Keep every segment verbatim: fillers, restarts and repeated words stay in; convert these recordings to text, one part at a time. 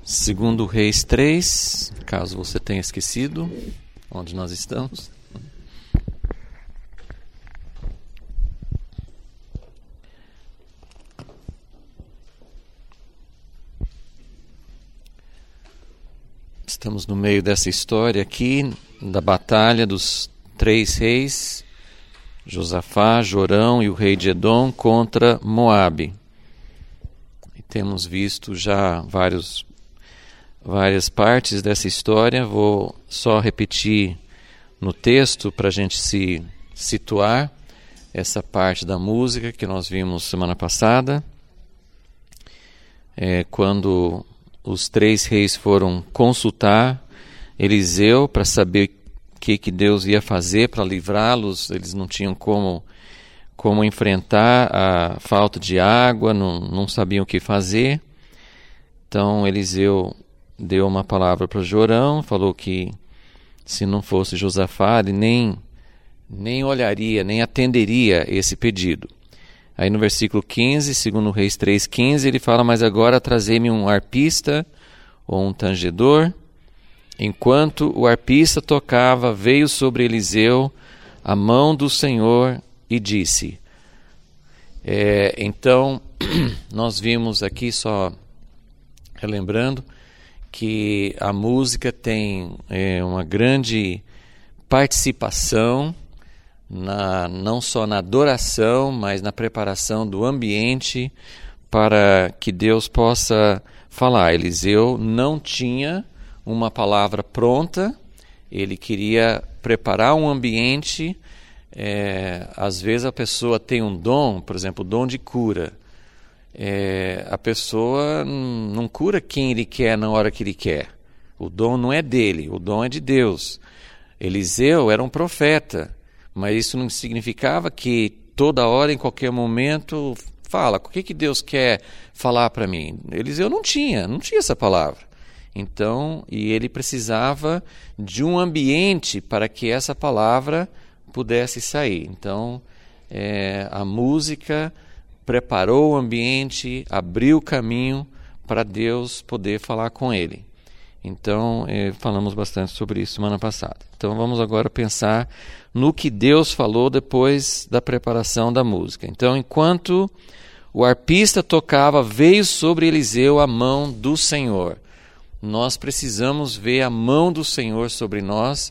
Segundo Reis três, caso você tenha esquecido onde nós estamos. Estamos no meio dessa história aqui, da batalha dos três reis, Josafá, Jorão e o rei de Edom contra Moabe. E temos visto já vários várias partes dessa história. Vou só repetir no texto para a gente se situar essa parte da música que nós vimos semana passada, é, quando os três reis foram consultar Eliseu para saber o que, que Deus ia fazer para livrá-los. Eles não tinham como, como enfrentar a falta de água, não, não sabiam o que fazer. Então Eliseu deu uma palavra para Jorão, falou que se não fosse Josafá, ele nem, nem olharia, nem atenderia esse pedido. Aí no versículo quinze, segundo Reis três, quinze, ele fala: mas agora trazei-me um arpista ou um tangedor. Enquanto o arpista tocava, veio sobre Eliseu a mão do Senhor e disse. É, então, nós vimos aqui, só relembrando, que a música tem é, uma grande participação, na, não só na adoração, mas na preparação do ambiente para que Deus possa falar. Eliseu não tinha uma palavra pronta, ele queria preparar um ambiente. É, às vezes a pessoa tem um dom, por exemplo, o dom de cura. É, a pessoa não cura quem ele quer na hora que ele quer. O dom não é dele, o dom é de Deus. Eliseu era um profeta, mas isso não significava que toda hora, em qualquer momento, fala, o que, que Deus quer falar para mim? Eliseu não tinha, não tinha essa palavra. Então, e ele precisava de um ambiente para que essa palavra pudesse sair. Então, é, a música preparou o ambiente, abriu o caminho para Deus poder falar com ele. Então, eh, falamos bastante sobre isso semana passada. Então, vamos agora pensar no que Deus falou depois da preparação da música. Então, enquanto o arpista tocava, veio sobre Eliseu a mão do Senhor. Nós precisamos ver a mão do Senhor sobre nós.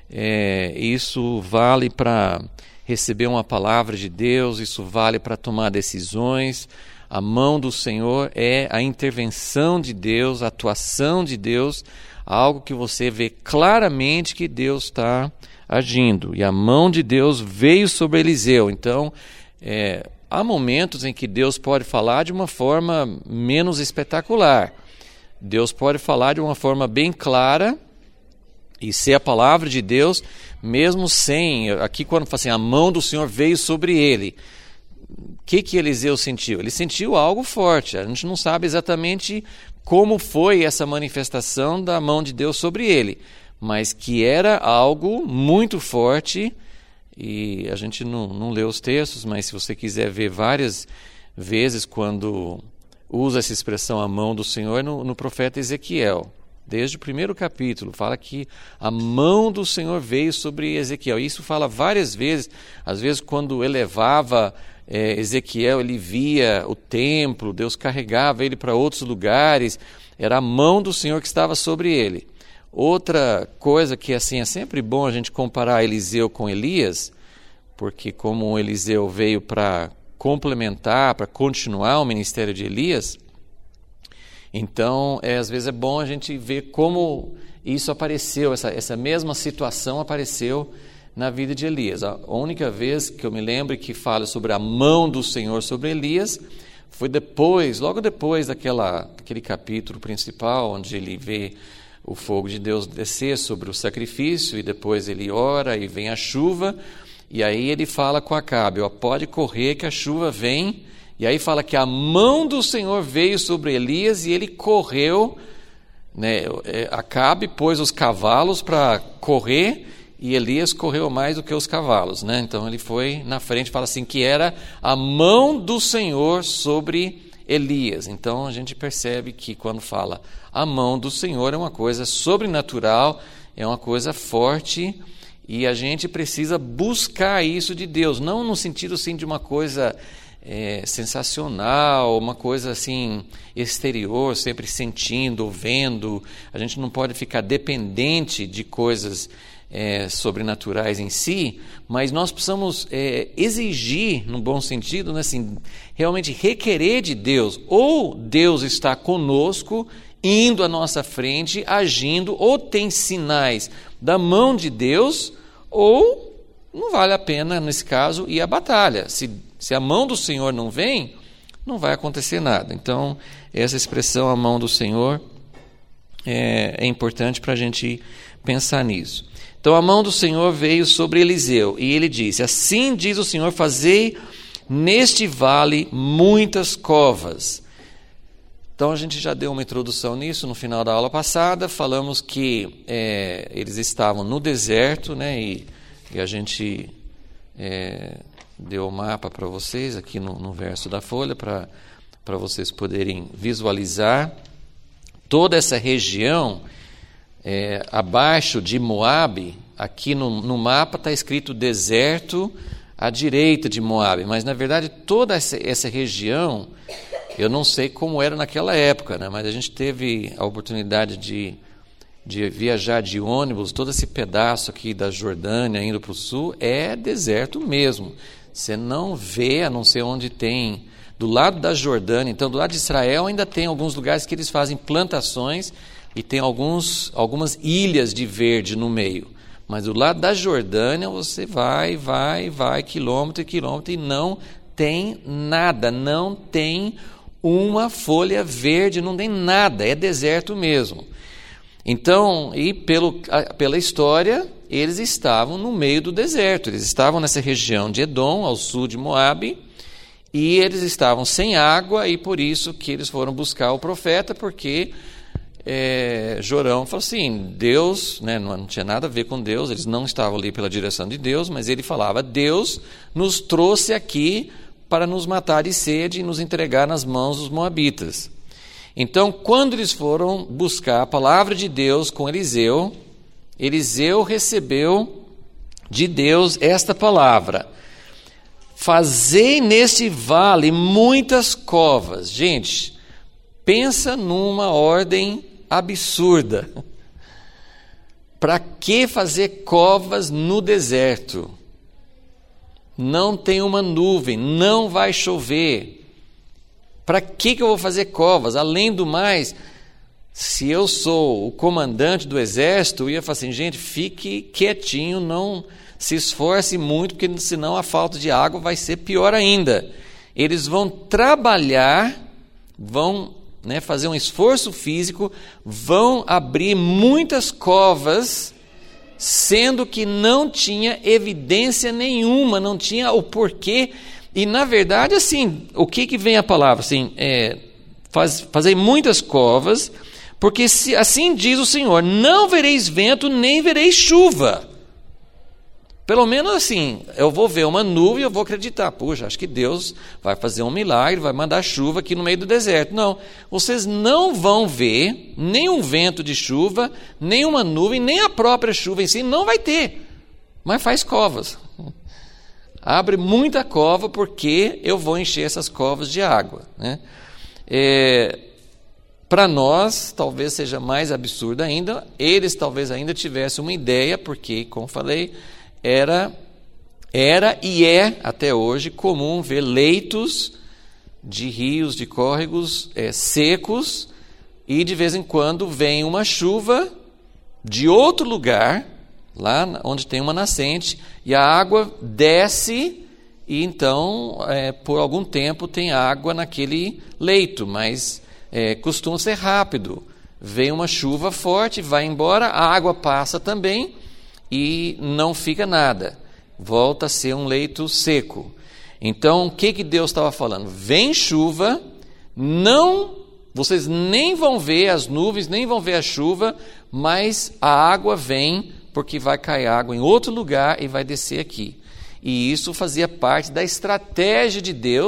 É, isso vale para receber uma palavra de Deus, isso vale para tomar decisões. A mão do Senhor é a intervenção de Deus, a atuação de Deus, algo que você vê claramente que Deus está agindo. E a mão de Deus veio sobre Eliseu. Então, é, há momentos em que Deus pode falar de uma forma menos espetacular. Deus pode falar de uma forma bem clara e ser a palavra de Deus, mesmo sem, aqui quando fala assim, a mão do Senhor veio sobre ele. O que que Eliseu sentiu? Ele sentiu algo forte. A gente não sabe exatamente como foi essa manifestação da mão de Deus sobre ele, mas que era algo muito forte. E a gente não, não lê os textos, mas se você quiser ver várias vezes quando usa essa expressão, a mão do Senhor, no, no profeta Ezequiel. Desde o primeiro capítulo, fala que a mão do Senhor veio sobre Ezequiel. Isso fala várias vezes. Às vezes, quando elevava é, Ezequiel, ele via o templo, Deus carregava ele para outros lugares. Era a mão do Senhor que estava sobre ele. Outra coisa que assim, é sempre bom a gente comparar Eliseu com Elias, porque como Eliseu veio para complementar, para continuar o ministério de Elias, então, é, às vezes é bom a gente ver como isso apareceu, essa, essa mesma situação apareceu na vida de Elias. A única vez que eu me lembro que fala sobre a mão do Senhor sobre Elias foi depois, logo depois daquela, daquele capítulo principal, onde ele vê o fogo de Deus descer sobre o sacrifício, e depois ele ora e vem a chuva, e aí ele fala com Acabe, ó, pode correr que a chuva vem. E aí fala que a mão do Senhor veio sobre Elias e ele correu, né? Acabe pôs os cavalos para correr e Elias correu mais do que os cavalos, né? Então ele foi na frente, fala assim, que era a mão do Senhor sobre Elias. Então a gente percebe que quando fala a mão do Senhor é uma coisa sobrenatural, é uma coisa forte, e a gente precisa buscar isso de Deus, não no sentido assim, de uma coisa é, sensacional, uma coisa assim exterior, sempre sentindo, vendo. A gente não pode ficar dependente de coisas É, sobrenaturais em si, mas nós precisamos é, exigir, no bom sentido, né, assim, realmente requerer de Deus, ou Deus está conosco, indo à nossa frente, agindo, ou tem sinais da mão de Deus, ou não vale a pena, nesse caso, ir à batalha. Se, se a mão do Senhor não vem, não vai acontecer nada. Então, essa expressão, a mão do Senhor, é, é importante para a gente pensar nisso. Então a mão do Senhor veio sobre Eliseu, e ele disse: assim diz o Senhor, fazei neste vale muitas covas. Então a gente já deu uma introdução nisso no final da aula passada, falamos que é, eles estavam no deserto, né, e, e a gente é, deu o mapa para vocês aqui no, no verso da folha, para para vocês poderem visualizar toda essa região. É, abaixo de Moabe, aqui no, no mapa está escrito deserto à direita de Moabe, mas na verdade toda essa, essa região, eu não sei como era naquela época, né, mas a gente teve a oportunidade de, de viajar de ônibus, todo esse pedaço aqui da Jordânia indo para o sul, é deserto mesmo. Você não vê, a não ser onde tem, do lado da Jordânia, então do lado de Israel ainda tem alguns lugares que eles fazem plantações, e tem alguns, algumas ilhas de verde no meio. Mas do lado da Jordânia você vai, vai, vai, quilômetro e quilômetro, e não tem nada, não tem uma folha verde, não tem nada, é deserto mesmo. Então, e pelo, pela história, eles estavam no meio do deserto, eles estavam nessa região de Edom, ao sul de Moabe, e eles estavam sem água, e por isso que eles foram buscar o profeta, porque É, Jorão falou assim, Deus, né, não, não tinha nada a ver com Deus, eles não estavam ali pela direção de Deus, mas ele falava, Deus nos trouxe aqui para nos matar de sede e nos entregar nas mãos dos moabitas. Então, quando eles foram buscar a palavra de Deus com Eliseu, Eliseu recebeu de Deus esta palavra: fazei neste vale muitas covas. Gente, pensa numa ordem absurda. Para que fazer covas no deserto? Não tem uma nuvem, não vai chover. Para que que eu vou fazer covas? Além do mais, se eu sou o comandante do exército, eu ia falar assim, gente, fique quietinho, não se esforce muito, porque senão a falta de água vai ser pior ainda. Eles vão trabalhar, vão Né, fazer um esforço físico, vão abrir muitas covas, sendo que não tinha evidência nenhuma, não tinha o porquê. E na verdade, assim, o que que vem a palavra? Assim, é, faz, fazer muitas covas, porque se, assim diz o Senhor, não vereis vento, nem vereis chuva. Pelo menos assim, eu vou ver uma nuvem e eu vou acreditar, puxa, acho que Deus vai fazer um milagre, vai mandar chuva aqui no meio do deserto. Não, vocês não vão ver nem um vento de chuva, nem uma nuvem, nem a própria chuva em si, não vai ter. Mas faz covas. Abre muita cova, porque eu vou encher essas covas de água. Né? É, para nós, talvez seja mais absurdo ainda, eles talvez ainda tivessem uma ideia, porque, como falei, Era, era e é até hoje comum ver leitos de rios, de córregos é, secos, e de vez em quando vem uma chuva de outro lugar, lá onde tem uma nascente, e a água desce, e então é, por algum tempo tem água naquele leito, mas é, costuma ser rápido. Vem uma chuva forte, vai embora, a água passa também, e não fica nada, volta a ser um leito seco. Então, o que que Deus estava falando? Vem chuva, não, vocês nem vão ver as nuvens, nem vão ver a chuva, mas a água vem, porque vai cair água em outro lugar e vai descer aqui. E isso fazia parte da estratégia de Deus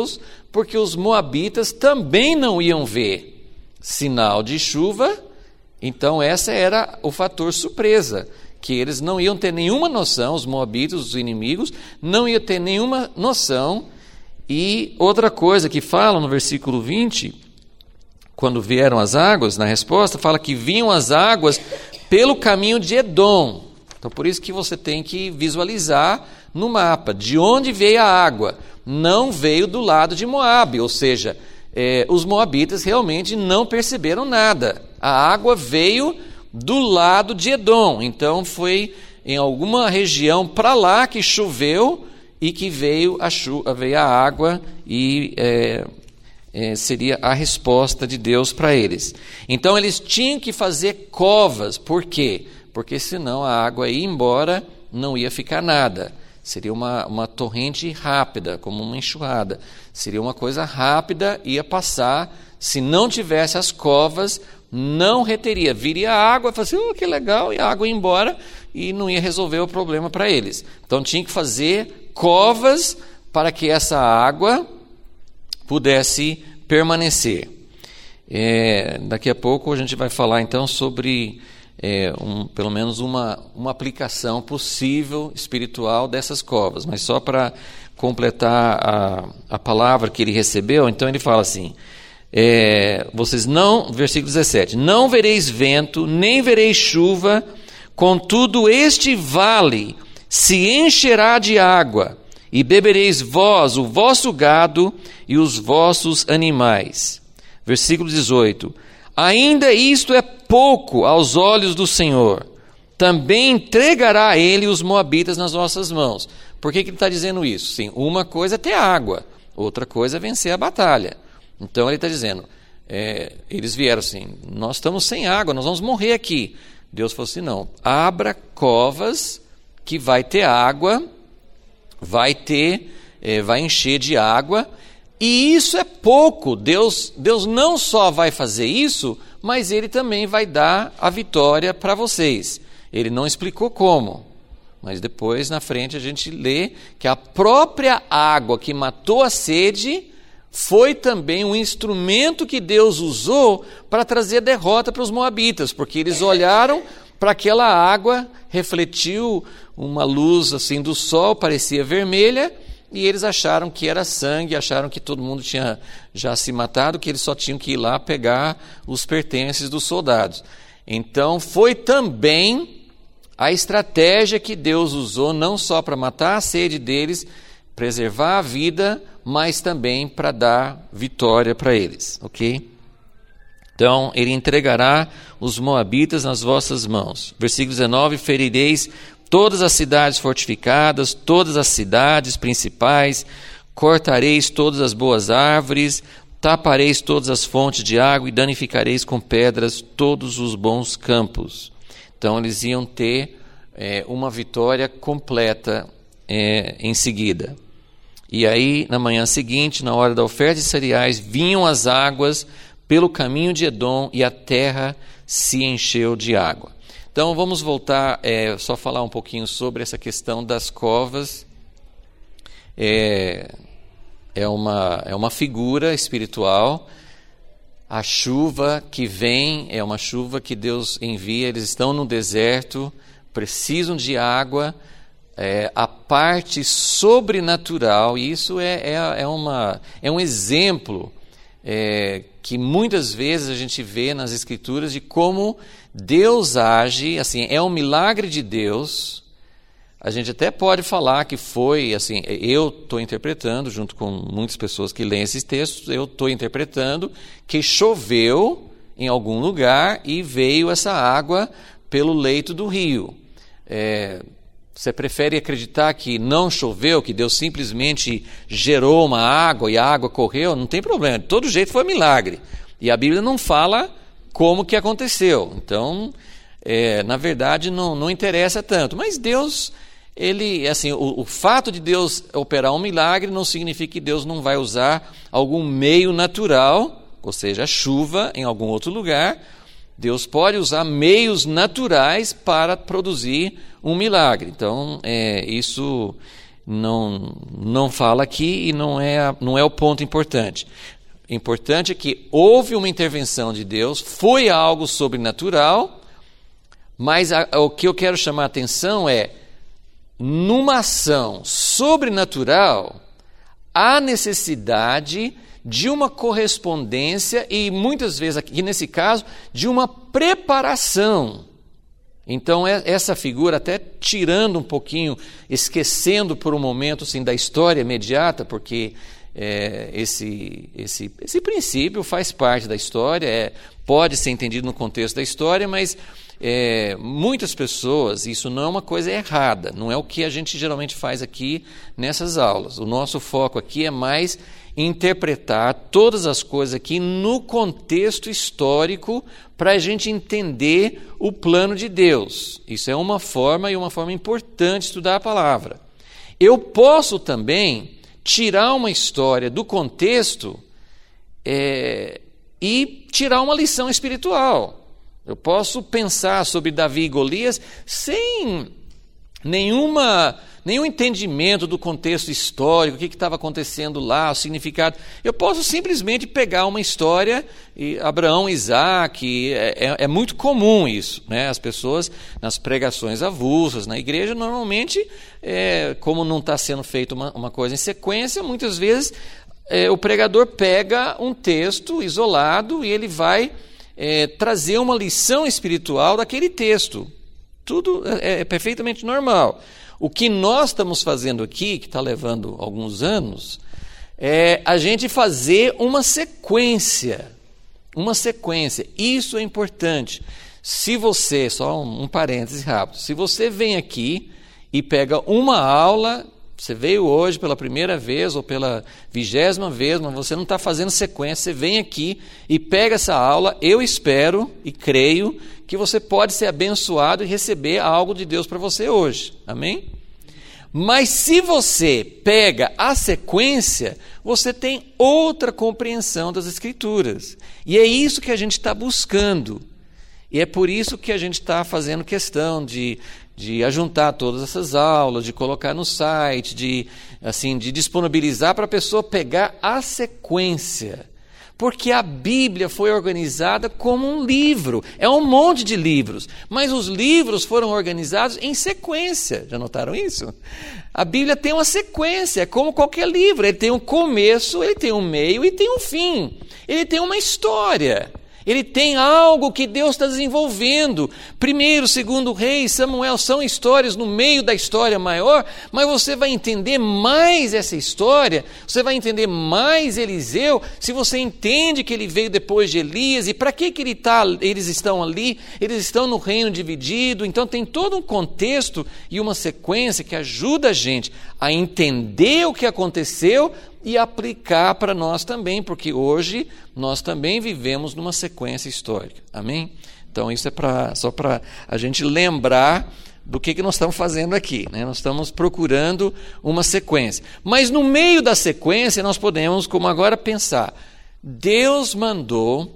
porque os moabitas também não iam ver sinal de chuva. Então essa era o fator surpresa, que eles não iam ter nenhuma noção, os moabitas, os inimigos, não iam ter nenhuma noção. E outra coisa que fala no versículo vinte, quando vieram as águas, na resposta, fala que vinham as águas pelo caminho de Edom. Então por isso que você tem que visualizar no mapa, de onde veio a água. Não veio do lado de Moabe, ou seja, é, os moabitas realmente não perceberam nada. A água veio do lado de Edom, então foi em alguma região para lá que choveu e que veio a, chuva, veio a água e é, é, seria a resposta de Deus para eles. Então eles tinham que fazer covas, por quê? Porque senão a água ia embora, não ia ficar nada. Seria uma, uma torrente rápida, como uma enxurrada. Seria uma coisa rápida, ia passar. Se não tivesse as covas, não reteria. Viria a água, falaria assim, oh, que legal, e a água ia embora e não ia resolver o problema para eles. Então tinha que fazer covas para que essa água pudesse permanecer. É, daqui a pouco a gente vai falar então sobre... É, um, pelo menos uma, uma aplicação possível espiritual dessas covas, mas só para completar a, a palavra que ele recebeu, então ele fala assim, é, vocês não, versículo dezessete, não vereis vento, nem vereis chuva, contudo este vale se encherá de água, e bebereis vós, o vosso gado e os vossos animais. Versículo dezoito, ainda isto é pouco aos olhos do Senhor, também entregará ele os moabitas nas nossas mãos. Por que, que ele está dizendo isso? Sim, uma coisa é ter água, outra coisa é vencer a batalha. Então ele está dizendo, é, eles vieram assim, nós estamos sem água, nós vamos morrer aqui. Deus falou assim, não, abra covas que vai ter água, vai ter, é, vai encher de água, e isso é pouco. Deus, Deus não só vai fazer isso, mas Ele também vai dar a vitória para vocês. Ele não explicou como, mas depois na frente a gente lê que a própria água que matou a sede foi também um instrumento que Deus usou para trazer derrota para os moabitas, porque eles olharam para aquela água, refletiu uma luz assim do sol, parecia vermelha, e eles acharam que era sangue, acharam que todo mundo tinha já se matado, que eles só tinham que ir lá pegar os pertences dos soldados. Então foi também a estratégia que Deus usou, não só para matar a sede deles, preservar a vida, mas também para dar vitória para eles, ok? Então ele entregará os moabitas nas vossas mãos. Versículo dezenove, ferireis todas as cidades fortificadas, todas as cidades principais, cortareis todas as boas árvores, tapareis todas as fontes de água e danificareis com pedras todos os bons campos. Então eles iam ter é, uma vitória completa é, em seguida. E aí, na manhã seguinte, na hora da oferta de cereais, vinham as águas pelo caminho de Edom e a terra se encheu de água. Então vamos voltar, é, só falar um pouquinho sobre essa questão das covas. É, é, uma, é uma figura espiritual. A chuva que vem é uma chuva que Deus envia, eles estão no deserto, precisam de água. É, a parte sobrenatural, e isso é, é, é, uma, é um exemplo é, que muitas vezes a gente vê nas Escrituras de como Deus age, assim, é um milagre de Deus. A gente até pode falar que foi, assim, eu estou interpretando, junto com muitas pessoas que leem esses textos, eu estou interpretando que choveu em algum lugar e veio essa água pelo leito do rio. É, você prefere acreditar que não choveu, que Deus simplesmente gerou uma água e a água correu? Não tem problema, de todo jeito foi milagre. E a Bíblia não fala como que aconteceu. Então, é, na verdade, não, não interessa tanto. Mas Deus, ele, assim, o, o fato de Deus operar um milagre não significa que Deus não vai usar algum meio natural, ou seja, a chuva em algum outro lugar. Deus pode usar meios naturais para produzir um milagre. Então, é, isso não, não fala aqui e não é, não é o ponto importante. O importante é que houve uma intervenção de Deus, foi algo sobrenatural, mas a, o que eu quero chamar a atenção é, numa ação sobrenatural, há necessidade de uma correspondência e muitas vezes, aqui nesse caso, de uma preparação. Então, essa figura, até tirando um pouquinho, esquecendo por um momento assim, da história imediata, porque é, esse, esse, esse princípio faz parte da história, é, pode ser entendido no contexto da história, mas é, muitas pessoas, isso não é uma coisa errada, não é o que a gente geralmente faz aqui nessas aulas. O nosso foco aqui é mais interpretar todas as coisas aqui no contexto histórico para a gente entender o plano de Deus. Isso é uma forma e uma forma importante de estudar a palavra. Eu posso também tirar uma história do contexto é, e tirar uma lição espiritual. Eu posso pensar sobre Davi e Golias sem nenhuma... nenhum entendimento do contexto histórico, o que estava acontecendo lá, o significado. Eu posso simplesmente pegar uma história, e Abraão, Isaac, é, é, é muito comum isso, né? As pessoas, nas pregações avulsas, na igreja, normalmente, é, como não está sendo feita uma, uma coisa em sequência, muitas vezes é, o pregador pega um texto isolado e ele vai é, trazer uma lição espiritual daquele texto. Tudo é, é perfeitamente normal. O que nós estamos fazendo aqui, que está levando alguns anos, é a gente fazer uma sequência. Uma sequência. Isso é importante. Se você, só um, um parêntese rápido, se você vem aqui e pega uma aula, você veio hoje pela primeira vez ou pela vigésima vez, mas você não está fazendo sequência, você vem aqui e pega essa aula, eu espero e creio que você pode ser abençoado e receber algo de Deus para você hoje. Amém? Mas se você pega a sequência, você tem outra compreensão das Escrituras. E é isso que a gente está buscando. E é por isso que a gente está fazendo questão de, de ajuntar todas essas aulas, de colocar no site, de, assim, de disponibilizar para a pessoa pegar a sequência. Porque a Bíblia foi organizada como um livro. É um monte de livros, mas os livros foram organizados em sequência. Já notaram isso? A Bíblia tem uma sequência, é como qualquer livro. Ele tem um começo, ele tem um meio e tem um fim. Ele tem uma história. Ele tem algo que Deus está desenvolvendo. Primeiro, segundo Reis, Samuel, são histórias no meio da história maior, mas você vai entender mais essa história, você vai entender mais Eliseu, se você entende que ele veio depois de Elias, e para que, que ele tá, eles estão ali, eles estão no reino dividido. Então tem todo um contexto e uma sequência que ajuda a gente a entender o que aconteceu e aplicar para nós também, porque hoje nós também vivemos numa sequência histórica. Amém? Então isso é pra, só para a gente lembrar do que, que nós estamos fazendo aqui, né? Nós estamos procurando uma sequência. Mas no meio da sequência nós podemos, como agora, pensar: Deus mandou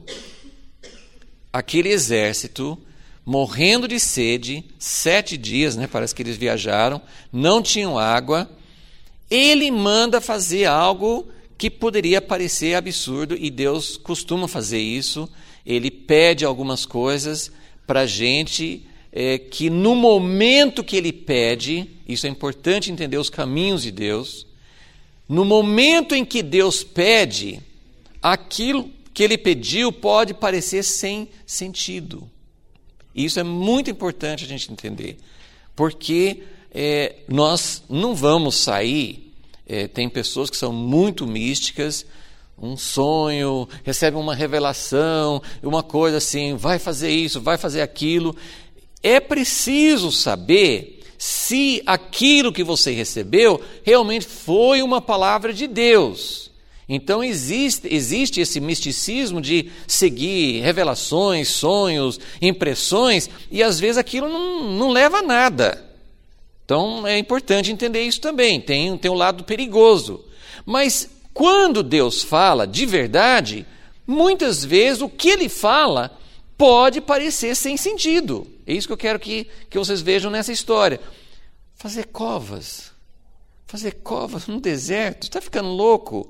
aquele exército morrendo de sede, sete dias, né? Parece que eles viajaram, não tinham água. Ele manda fazer algo que poderia parecer absurdo, e Deus costuma fazer isso. Ele pede algumas coisas para a gente, é, que no momento que Ele pede, isso é importante entender os caminhos de Deus, no momento em que Deus pede, aquilo que Ele pediu pode parecer sem sentido. Isso é muito importante a gente entender, porque É, nós não vamos sair, é, tem pessoas que são muito místicas, um sonho, recebem uma revelação, uma coisa assim, vai fazer isso, vai fazer aquilo. É preciso saber se aquilo que você recebeu realmente foi uma palavra de Deus. Então existe, existe esse misticismo de seguir revelações, sonhos, impressões, e às vezes aquilo não, não leva a nada. Então é importante entender isso também, tem, tem um lado perigoso. Mas quando Deus fala de verdade, muitas vezes o que Ele fala pode parecer sem sentido. É isso que eu quero que, que vocês vejam nessa história. Fazer covas, Fazer covas no deserto? Está ficando louco?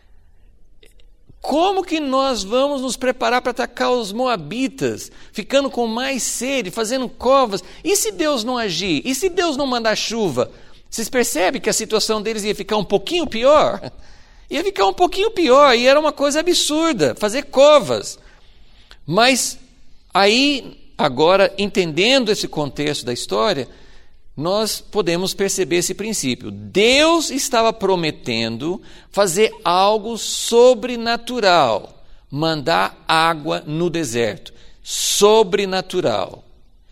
Como que nós vamos nos preparar para atacar os moabitas, ficando com mais sede, fazendo covas? E se Deus não agir? E se Deus não mandar chuva? Vocês percebem que a situação deles ia ficar um pouquinho pior? Ia ficar um pouquinho pior, e era uma coisa absurda, fazer covas. Mas aí, agora, entendendo esse contexto da história, nós podemos perceber esse princípio. Deus estava prometendo fazer algo sobrenatural, mandar água no deserto. Sobrenatural.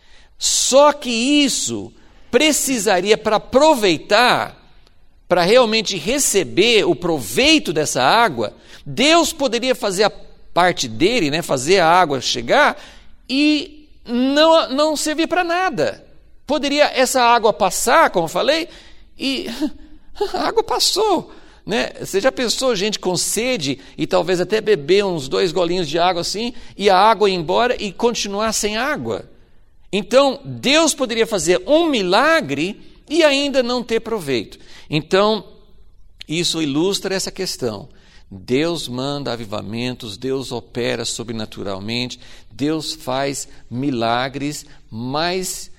Só que isso precisaria, para aproveitar, para realmente receber o proveito dessa água, Deus poderia fazer a parte dele, né, fazer a água chegar e não, não servir para nada. Poderia essa água passar, como eu falei, e a água passou. Né? Você já pensou gente com sede e talvez até beber uns dois golinhos de água assim, e a água ir embora e continuar sem água? Então, Deus poderia fazer um milagre e ainda não ter proveito. Então, isso ilustra essa questão. Deus manda avivamentos, Deus opera sobrenaturalmente, Deus faz milagres, mas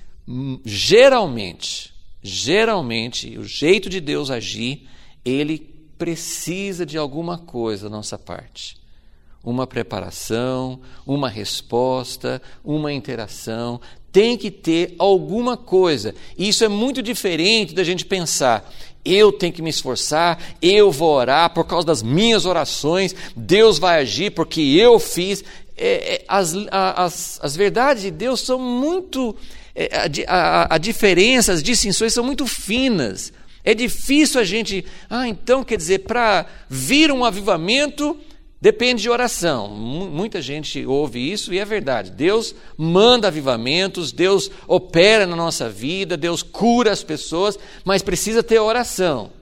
geralmente, geralmente, o jeito de Deus agir, Ele precisa de alguma coisa da nossa parte. Uma preparação, uma resposta, uma interação. Tem que ter alguma coisa. E isso é muito diferente da gente pensar, eu tenho que me esforçar, eu vou orar por causa das minhas orações, Deus vai agir porque eu fiz. É, é, as, as, as verdades de Deus são muito... É, a, a, a diferença, as distinções são muito finas. É difícil a gente... Ah, então quer dizer, para vir um avivamento... Depende de oração. Muita gente ouve isso e é verdade. Deus manda avivamentos, Deus opera na nossa vida, Deus cura as pessoas, mas precisa ter oração.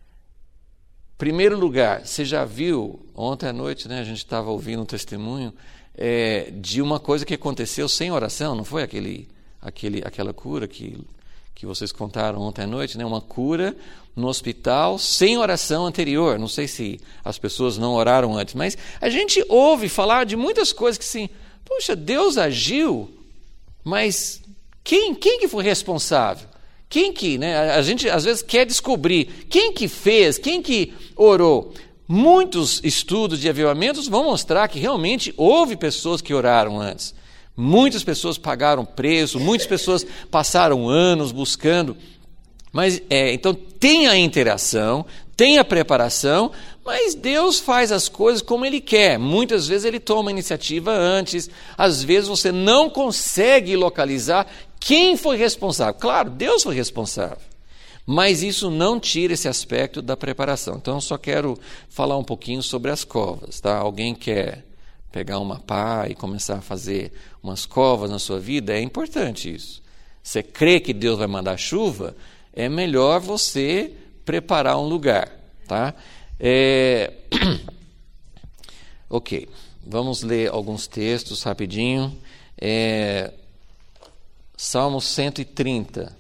Primeiro lugar, você já viu, ontem à noite, né, a gente estava ouvindo um testemunho é, de uma coisa que aconteceu sem oração, não foi aquele, aquele, aquela cura que, que vocês contaram ontem à noite, né, uma cura no hospital, sem oração anterior. Não sei se as pessoas não oraram antes, mas a gente ouve falar de muitas coisas que assim, poxa, Deus agiu, mas quem, quem que foi responsável? Quem que, né? A gente às vezes quer descobrir quem que fez, quem que orou. Muitos estudos de avivamentos vão mostrar que realmente houve pessoas que oraram antes. Muitas pessoas pagaram preço, muitas pessoas passaram anos buscando. Mas, é, então, tem a interação, tem a preparação, mas Deus faz as coisas como Ele quer. Muitas vezes Ele toma a iniciativa antes, às vezes você não consegue localizar quem foi responsável. Claro, Deus foi responsável, mas isso não tira esse aspecto da preparação. Então, eu só quero falar um pouquinho sobre as covas. Tá? Alguém quer pegar uma pá e começar a fazer umas covas na sua vida? É importante isso. Você crê que Deus vai mandar chuva? É melhor você preparar um lugar, tá? É... ok, vamos ler alguns textos rapidinho. É... Salmo cento e trinta.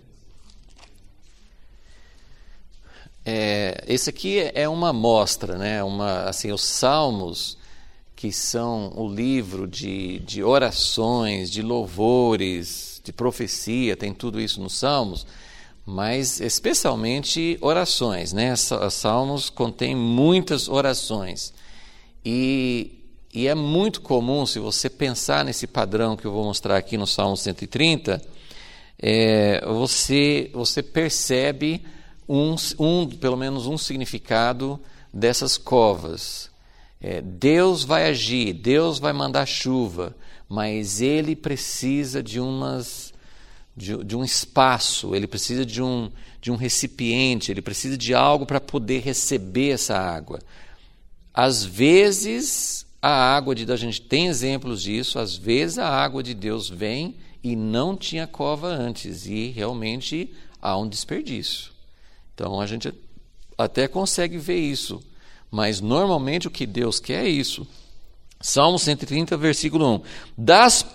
É... Esse aqui é uma amostra, né? Uma, assim, os salmos, que são o livro de, de orações, de louvores, de profecia, tem tudo isso nos salmos, mas especialmente orações, né? Salmos contém muitas orações e, e é muito comum, se você pensar nesse padrão que eu vou mostrar aqui no Salmo cento e trinta, é, você, você percebe um, um, pelo menos um significado dessas covas. É, Deus vai agir, Deus vai mandar chuva, mas Ele precisa de umas... De, de um espaço, ele precisa de um, de um recipiente, ele precisa de algo para poder receber essa água. Às vezes, a água de Deus, a gente tem exemplos disso, às vezes a água de Deus vem e não tinha cova antes, e realmente há um desperdício. Então, a gente até consegue ver isso, mas normalmente o que Deus quer é isso. Salmo cento e trinta, versículo um. Das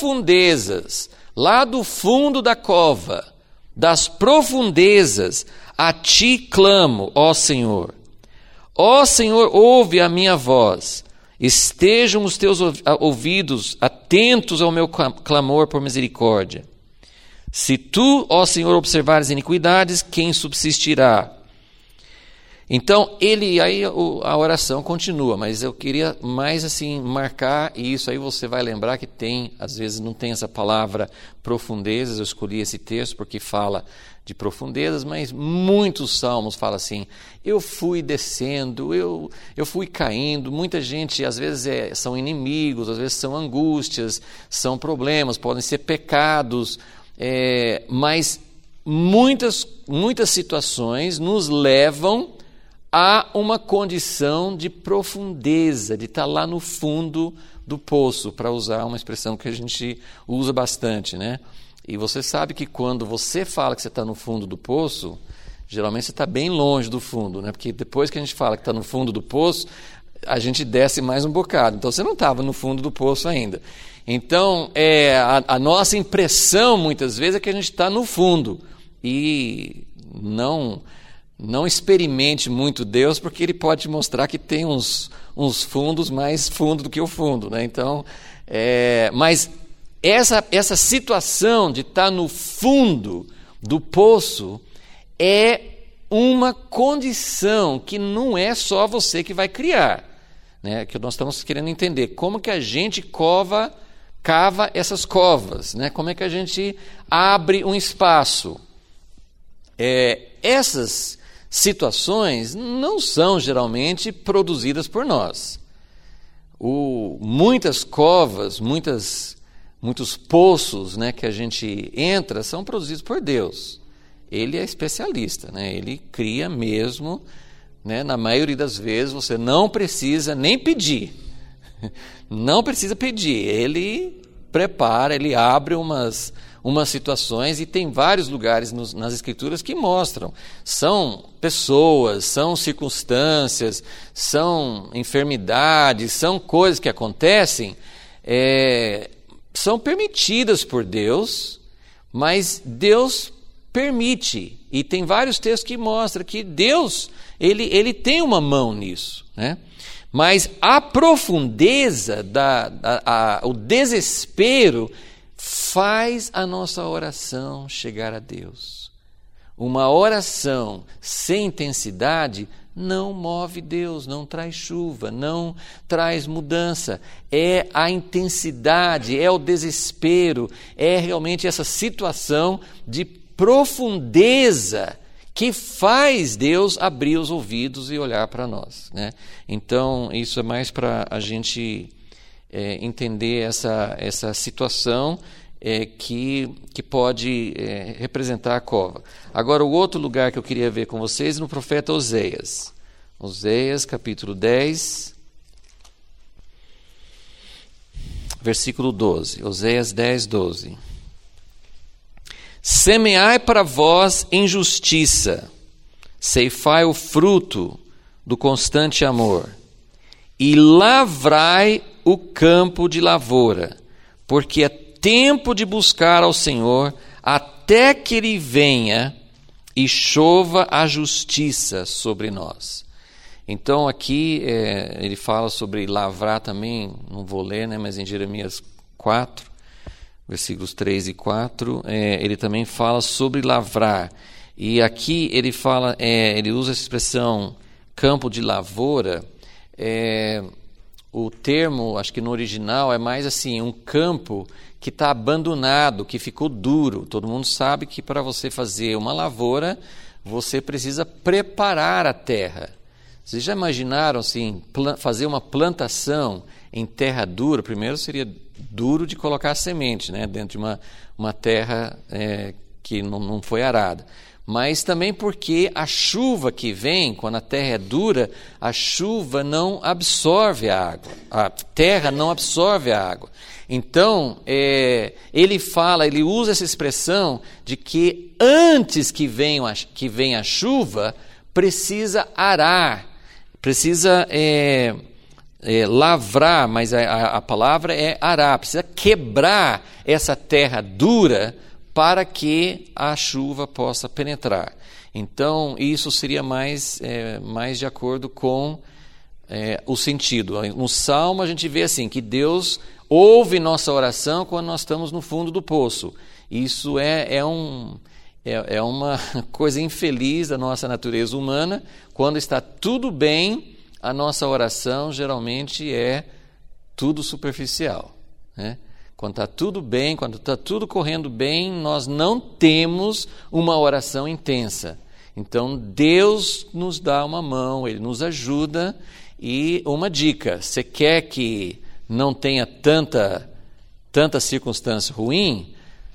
profundezas, lá do fundo da cova, das profundezas, A ti clamo, ó Senhor. Ó Senhor, ouve a minha voz. Estejam os teus ouvidos atentos ao meu clamor por misericórdia. Se tu, ó Senhor, observares iniquidades, quem subsistirá? Então, ele, aí a oração continua, mas eu queria mais assim marcar isso, aí você vai lembrar que tem, às vezes não tem essa palavra profundezas, eu escolhi esse texto porque fala de profundezas, mas muitos salmos falam assim, eu fui descendo, eu, eu fui caindo, muita gente às vezes é, são inimigos, às vezes são angústias, são problemas, podem ser pecados, é, mas muitas, muitas situações nos levam há uma condição de profundeza, de estar lá no fundo do poço, para usar uma expressão que a gente usa bastante, né? E você sabe que quando você fala que você está no fundo do poço, geralmente você está bem longe do fundo, né? Porque depois que a gente fala que está no fundo do poço, a gente desce mais um bocado. Então você não estava no fundo do poço ainda. Então é, a, a nossa impressão muitas vezes é que a gente está no fundo e não... Não experimente muito Deus, porque Ele pode te mostrar que tem uns, uns fundos mais fundo do que o fundo, né? Então, é, mas essa, essa situação de estar no fundo do poço é uma condição que não é só você que vai criar, né? Que nós estamos querendo entender como que a gente cova, cava essas covas, né? Como é que a gente abre um espaço. É, essas situações não são geralmente produzidas por nós. O, muitas covas, muitas, muitos poços, né, que a gente entra são produzidos por Deus. Ele é especialista, né? Ele cria mesmo, né? Na maioria das vezes você não precisa nem pedir. Não precisa pedir. Ele prepara, ele abre umas... umas situações, e tem vários lugares nos, nas Escrituras que mostram. São pessoas, são circunstâncias, são enfermidades, são coisas que acontecem, é, são permitidas por Deus, mas Deus permite. E tem vários textos que mostram que Deus, ele, ele tem uma mão nisso, né? Mas a profundeza, da, da, a, o desespero, faz a nossa oração chegar a Deus. Uma oração sem intensidade não move Deus, não traz chuva, não traz mudança. É a intensidade, é o desespero, é realmente essa situação de profundeza que faz Deus abrir os ouvidos e olhar para nós, né? Então, isso é mais para a gente... É, entender essa, essa situação é, que, que pode é, representar a cova. Agora, o outro lugar que eu queria ver com vocês é no profeta Oséias. Oséias, capítulo dez, versículo doze. Oséias dez, doze. Semeai para vós em justiça, ceifai o fruto do constante amor, e lavrai o campo de lavoura, porque é tempo de buscar ao Senhor até que Ele venha e chova a justiça sobre nós. Então aqui é, ele fala sobre lavrar também, não vou ler, né, mas em Jeremias quatro, versículos três e quatro, é, ele também fala sobre lavrar. E aqui ele fala, é, ele usa essa expressão campo de lavoura. É, o termo, acho que no original, é mais assim, um campo que está abandonado, que ficou duro. Todo mundo sabe que para você fazer uma lavoura, você precisa preparar a terra. Vocês já imaginaram assim, fazer uma plantação em terra dura? Primeiro seria duro de colocar a semente, né, dentro de uma, uma terra é, que não, não foi arada. Mas também porque a chuva que vem, quando a terra é dura, a chuva não absorve a água, a terra não absorve a água. Então, é, ele fala, ele usa essa expressão de que antes que venha a, que venha a chuva, precisa arar, precisa é, é, lavrar, mas a, a palavra é arar, precisa quebrar essa terra dura para que a chuva possa penetrar. Então, isso seria mais, é, mais de acordo com é, o sentido. No Salmo a gente vê assim, que Deus ouve nossa oração quando nós estamos no fundo do poço. Isso é, é, um, é, é uma coisa infeliz da nossa natureza humana. Quando está tudo bem, a nossa oração geralmente é tudo superficial, né? Quando está tudo bem, quando está tudo correndo bem, nós não temos uma oração intensa. Então, Deus nos dá uma mão, Ele nos ajuda. E uma dica, você quer que não tenha tanta, tanta circunstância ruim?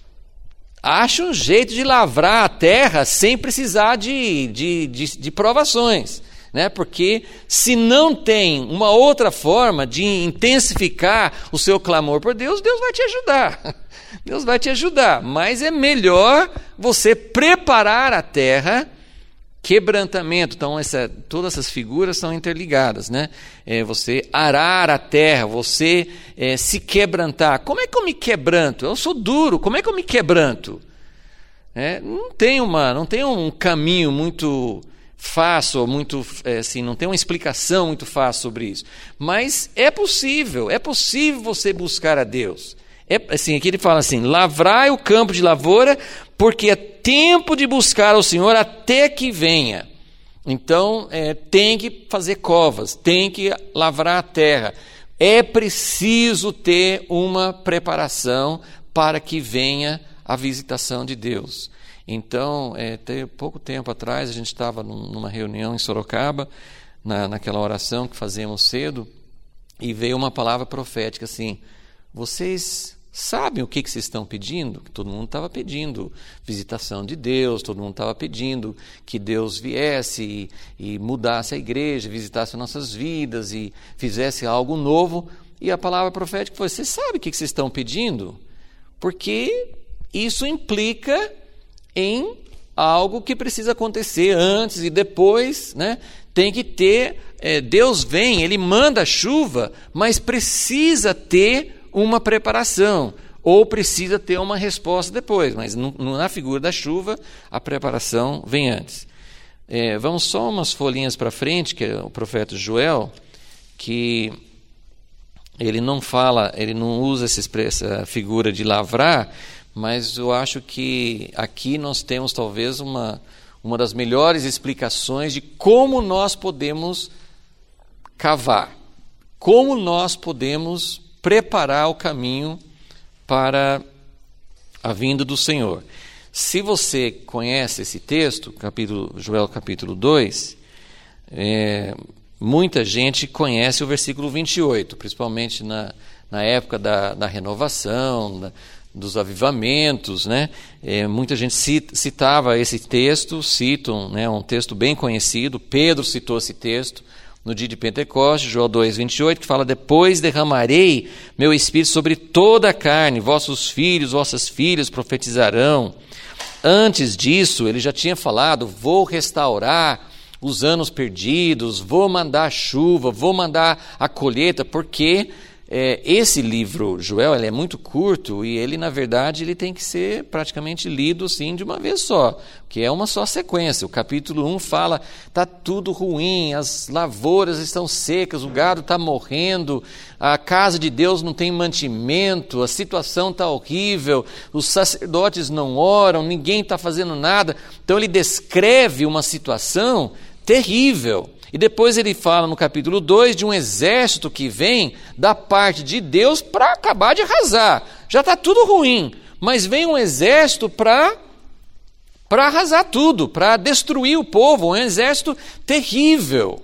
Acha um jeito de lavrar a terra sem precisar de, de, de, de provações. Né? Porque se não tem uma outra forma de intensificar o seu clamor por Deus, Deus vai te ajudar. Deus vai te ajudar, mas é melhor você preparar a terra, quebrantamento. Então, essa, todas essas figuras são interligadas, né? É, você arar a terra, você é, se quebrantar. Como é que eu me quebranto? Eu sou duro, como é que eu me quebranto? É, não tem uma, não tem um caminho muito fácil, muito, é, assim, não tem uma explicação muito fácil sobre isso. Mas é possível, é possível você buscar a Deus. É, assim, aqui ele fala assim, lavrai o campo de lavoura, porque é tempo de buscar ao Senhor até que venha. Então, é, tem que fazer covas, tem que lavrar a terra. É preciso ter uma preparação para que venha a visitação de Deus. Então, é, tem pouco tempo atrás, a gente estava numa reunião em Sorocaba, na, naquela oração que fazemos cedo, e veio uma palavra profética assim, vocês sabem o que, que vocês estão pedindo? Todo mundo estava pedindo visitação de Deus, todo mundo estava pedindo que Deus viesse e, e mudasse a igreja, visitasse as nossas vidas e fizesse algo novo. E a palavra profética foi, vocês sabem o que, que vocês estão pedindo? Porque isso implica em algo que precisa acontecer antes e depois, né? Tem que ter, é, Deus vem, Ele manda a chuva, mas precisa ter uma preparação, ou precisa ter uma resposta depois, mas no, na figura da chuva, a preparação vem antes. É, vamos só umas folhinhas para frente, que é o profeta Joel, que ele não fala, ele não usa essa, essa figura de lavrar, mas eu acho que aqui nós temos talvez uma, uma das melhores explicações de como nós podemos cavar, como nós podemos preparar o caminho para a vinda do Senhor. Se você conhece esse texto, capítulo, Joel capítulo dois, é, muita gente conhece o versículo vinte e oito, principalmente na, na época da, da renovação, da, dos avivamentos, né? É, muita gente citava esse texto, citam, né, um texto bem conhecido, Pedro citou esse texto no dia de Pentecostes, Joel dois, vinte e oito, que fala, depois derramarei meu espírito sobre toda a carne, vossos filhos, vossas filhas profetizarão. Antes disso, ele já tinha falado, vou restaurar os anos perdidos, vou mandar chuva, vou mandar a colheita, porque é, esse livro, Joel, ele é muito curto e ele, na verdade, ele tem que ser praticamente lido assim de uma vez só, que é uma só sequência. O capítulo um fala, está tudo ruim, as lavouras estão secas, o gado está morrendo, a casa de Deus não tem mantimento, a situação está horrível, os sacerdotes não oram, ninguém está fazendo nada. Então ele descreve uma situação terrível. E depois ele fala no capítulo dois de um exército que vem da parte de Deus para acabar de arrasar. Já está tudo ruim, mas vem um exército para para arrasar tudo, para destruir o povo, um exército terrível.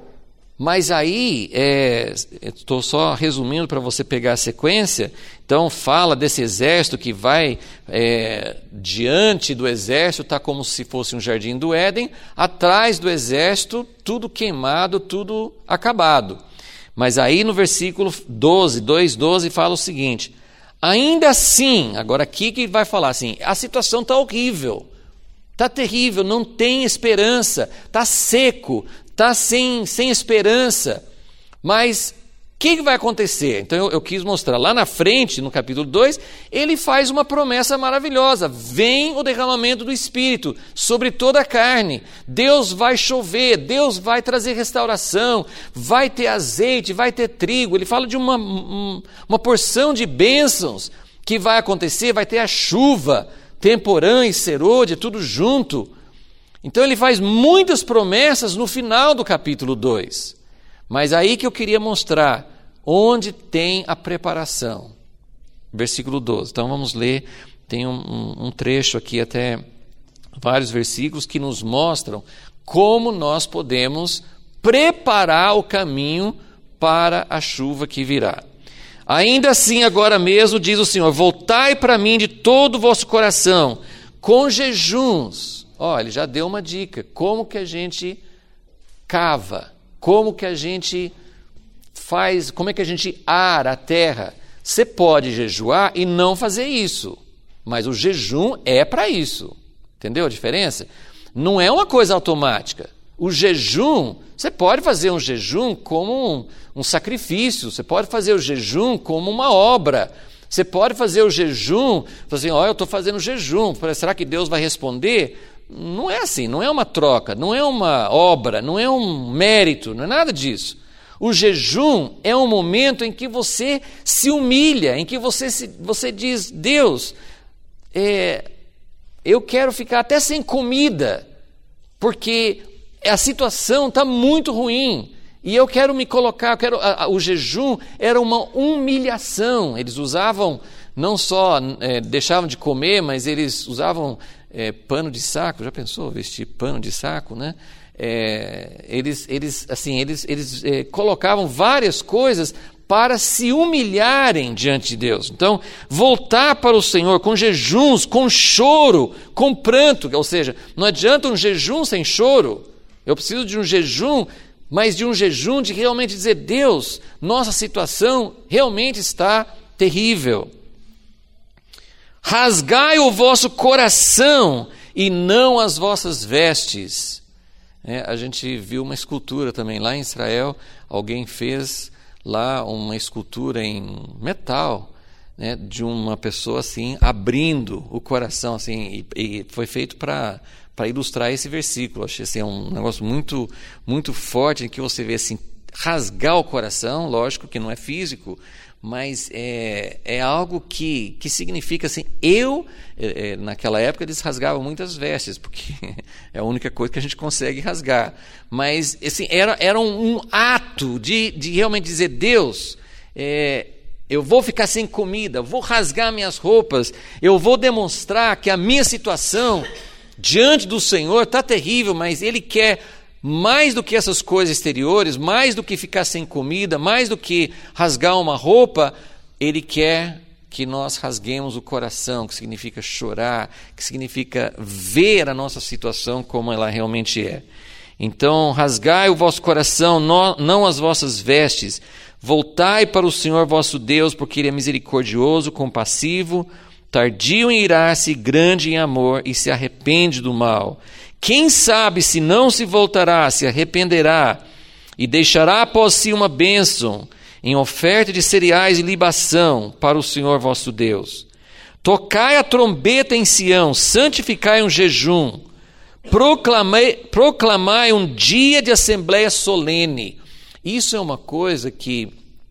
Mas aí, estou é, só resumindo para você pegar a sequência, então fala desse exército que vai é, diante do exército, está como se fosse um jardim do Éden, atrás do exército, tudo queimado, tudo acabado. Mas aí no versículo doze, dois, doze, fala o seguinte, ainda assim, agora aqui que vai falar assim, a situação está horrível, está terrível, não tem esperança, está seco, está sem, sem esperança, mas que, que vai acontecer? Então eu, eu quis mostrar lá na frente, no capítulo dois, ele faz uma promessa maravilhosa. Vem o derramamento do Espírito sobre toda a carne. Deus vai chover, Deus vai trazer restauração, vai ter azeite, vai ter trigo. Ele fala de uma, uma porção de bênçãos que vai acontecer, vai ter a chuva, temporã e serôdia, tudo junto. Então ele faz muitas promessas no final do capítulo dois. Mas aí que eu queria mostrar onde tem a preparação. Versículo doze. Então vamos ler, tem um, um trecho aqui, até vários versículos, que nos mostram como nós podemos preparar o caminho para a chuva que virá. Ainda assim, agora mesmo, diz o Senhor, voltai para mim de todo o vosso coração, com jejuns. Ó, ele já deu uma dica, como que a gente cava, como que a gente faz, como é que a gente ara a terra. Você pode jejuar e não fazer isso, mas o jejum é para isso. Entendeu a diferença? Não é uma coisa automática. O jejum, você pode fazer um jejum como um, um sacrifício, você pode fazer o jejum como uma obra, você pode fazer o jejum, assim, ó, eu estou fazendo jejum, será que Deus vai responder? Não é assim, não é uma troca, não é uma obra, não é um mérito, não é nada disso. O jejum é um momento em que você se humilha, em que você, se, você diz, Deus, é, eu quero ficar até sem comida, porque a situação está muito ruim, e eu quero me colocar, eu quero, a, a, o jejum era uma humilhação. Eles usavam, não só é, deixavam de comer, mas eles usavam é, pano de saco. Já pensou vestir pano de saco, né? É, eles, eles, assim, eles, eles é, colocavam várias coisas para se humilharem diante de Deus. Então, voltar para o Senhor com jejuns, com choro, com pranto, ou seja, não adianta um jejum sem choro. Eu preciso de um jejum, mas de um jejum de realmente dizer, Deus, nossa situação realmente está terrível. Rasgai o vosso coração e não as vossas vestes. É, a gente viu uma escultura também lá em Israel, alguém fez lá uma escultura em metal, né, de uma pessoa assim, abrindo o coração, assim, e, e foi feito para para ilustrar esse versículo. Achei assim, um negócio muito, muito forte, em que você vê assim, rasgar o coração, lógico que não é físico, mas é, é algo que, que significa assim, eu, é, naquela época eles rasgavam muitas vestes, porque é a única coisa que a gente consegue rasgar, mas assim, era, era um, um ato de, de realmente dizer, Deus, é, eu vou ficar sem comida, vou rasgar minhas roupas, eu vou demonstrar que a minha situação diante do Senhor está terrível, mas Ele quer mais do que essas coisas exteriores, mais do que ficar sem comida, mais do que rasgar uma roupa, Ele quer que nós rasguemos o coração, que significa chorar, que significa ver a nossa situação como ela realmente é. Então, rasgai o vosso coração, não as vossas vestes, voltai para o Senhor vosso Deus, porque Ele é misericordioso, compassivo, tardio em irar-se, grande em amor, e se arrepende do mal. Quem sabe se não se voltará, se arrependerá, e deixará após si uma bênção, em oferta de cereais e libação para o Senhor vosso Deus. Tocai a trombeta em Sião, santificai um jejum, proclamai, proclamai um dia de assembleia solene. Isso é uma coisa que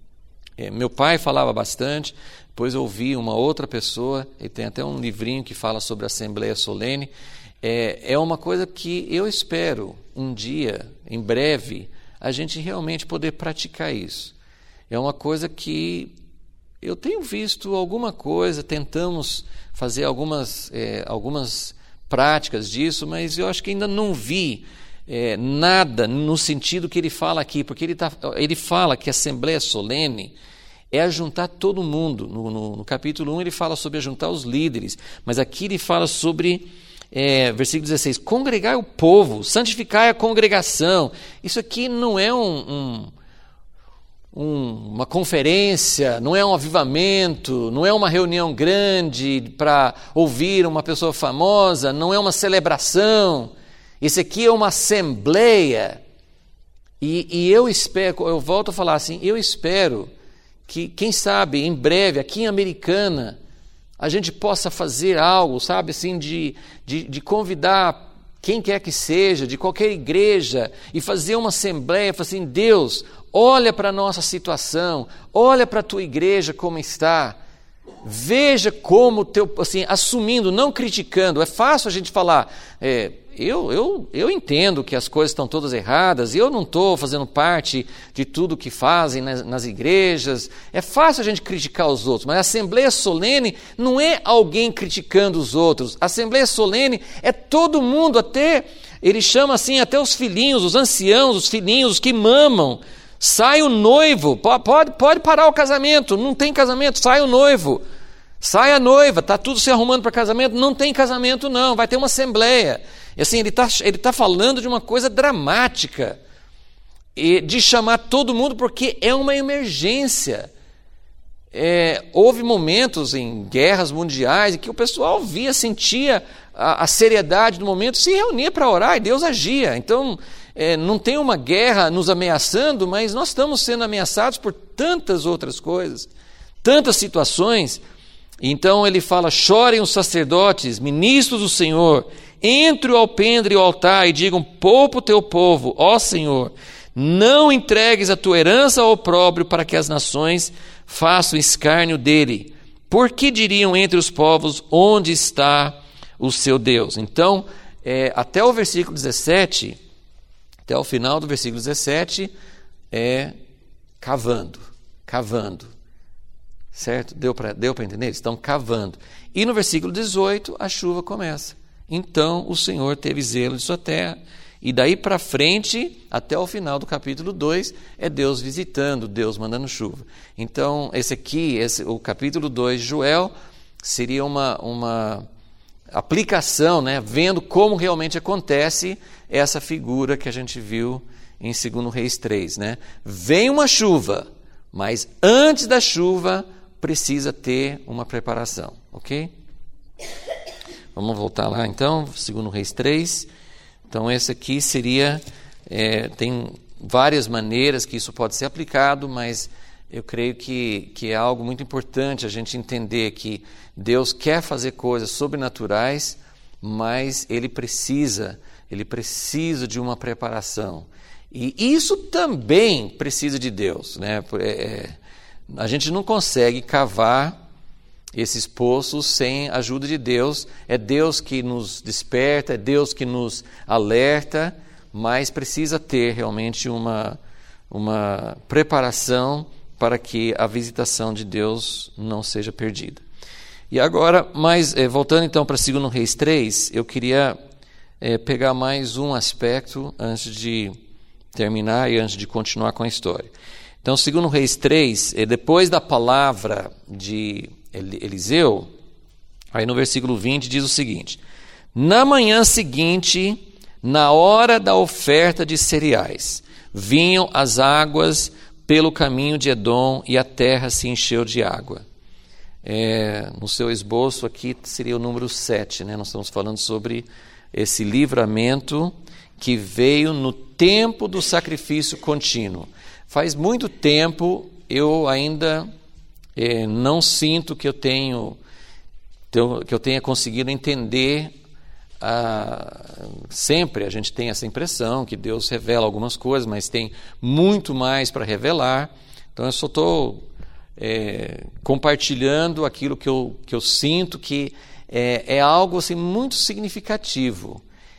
é, meu pai falava bastante. Depois eu ouvi uma outra pessoa, e tem até um livrinho que fala sobre a Assembleia Solene. É, é uma coisa que eu espero um dia, em breve, a gente realmente poder praticar isso. É uma coisa que eu tenho visto alguma coisa, tentamos fazer algumas, é, algumas práticas disso, mas eu acho que ainda não vi é, nada no sentido que ele fala aqui, porque ele, tá, ele fala que a Assembleia Solene é ajuntar todo mundo. No, no, no capítulo um ele fala sobre ajuntar os líderes, mas aqui ele fala sobre, é, versículo dezesseis, congregai o povo, santificai a congregação. Isso aqui não é um, um, um, uma conferência, não é um avivamento, não é uma reunião grande para ouvir uma pessoa famosa, não é uma celebração. Isso aqui é uma assembleia. E, e eu espero, eu volto a falar assim, eu espero que, quem sabe, em breve, aqui em Americana, a gente possa fazer algo, sabe, assim, de, de, de convidar quem quer que seja, de qualquer igreja, e fazer uma assembleia, falar assim, Deus, olha para a nossa situação, olha para a tua igreja como está, veja como, teu, assim, assumindo, não criticando. É fácil a gente falar, é, eu, eu, eu entendo que as coisas estão todas erradas, eu não estou fazendo parte de tudo que fazem nas, nas igrejas. É fácil a gente criticar os outros, mas a Assembleia Solene não é alguém criticando os outros. A Assembleia Solene é todo mundo, até, ele chama assim, até os filhinhos, os anciãos, os filhinhos, os que mamam. Sai o noivo, pode, pode parar o casamento, não tem casamento, sai o noivo. Sai a noiva, está tudo se arrumando para casamento, não tem casamento não, vai ter uma assembleia. E assim, ele está ele tá falando de uma coisa dramática, e de chamar todo mundo, porque é uma emergência. É, houve momentos em guerras mundiais em que o pessoal via, sentia a, a seriedade do momento, se reunia para orar e Deus agia. Então, é, não tem uma guerra nos ameaçando, mas nós estamos sendo ameaçados por tantas outras coisas, tantas situações. Então ele fala, chorem os sacerdotes, ministros do Senhor, entre o alpendre e o altar e digam, poupa o teu povo, ó Senhor, não entregues a tua herança ao opróbrio para que as nações façam escárnio dele. Por que diriam entre os povos, onde está o seu Deus? Então, é, até o versículo dezessete, até o final do versículo dezessete, é cavando, cavando. Certo? Deu para deu para entender? Eles estão cavando. E no versículo dezoito, a chuva começa. Então o Senhor teve zelo de sua terra. E daí para frente, até o final do capítulo dois, é Deus visitando, Deus mandando chuva. Então, esse aqui, esse, o capítulo dois de Joel, seria uma, uma aplicação, né, vendo como realmente acontece essa figura que a gente viu em segundo Reis três. Né? Vem uma chuva, mas antes da chuva precisa ter uma preparação, ok? Vamos voltar lá então, segundo Reis três. Então esse aqui seria, é, tem várias maneiras que isso pode ser aplicado, mas eu creio que, que é algo muito importante a gente entender que Deus quer fazer coisas sobrenaturais, mas Ele precisa, Ele precisa de uma preparação. E isso também precisa de Deus, né? É, a gente não consegue cavar esses poços sem a ajuda de Deus. É Deus que nos desperta, é Deus que nos alerta, mas precisa ter realmente uma, uma preparação para que a visitação de Deus não seja perdida. E agora, mas, é, voltando então para segundo Reis três, eu queria é, pegar mais um aspecto antes de terminar e antes de continuar com a história. Então, segundo Reis três, depois da palavra de Eliseu, aí no versículo vinte diz o seguinte: na manhã seguinte, na hora da oferta de cereais, vinham as águas pelo caminho de Edom e a terra se encheu de água. É, no seu esboço aqui seria o número sete, né? Nós estamos falando sobre esse livramento que veio no tempo do sacrifício contínuo. Faz muito tempo eu ainda eh, não sinto que eu tenho que eu tenha conseguido entender. Ah, sempre a gente tem essa impressão que Deus revela algumas coisas, mas tem muito mais para revelar. Então eu só estou eh, compartilhando aquilo que eu, que eu sinto que é, é algo assim, muito significativo.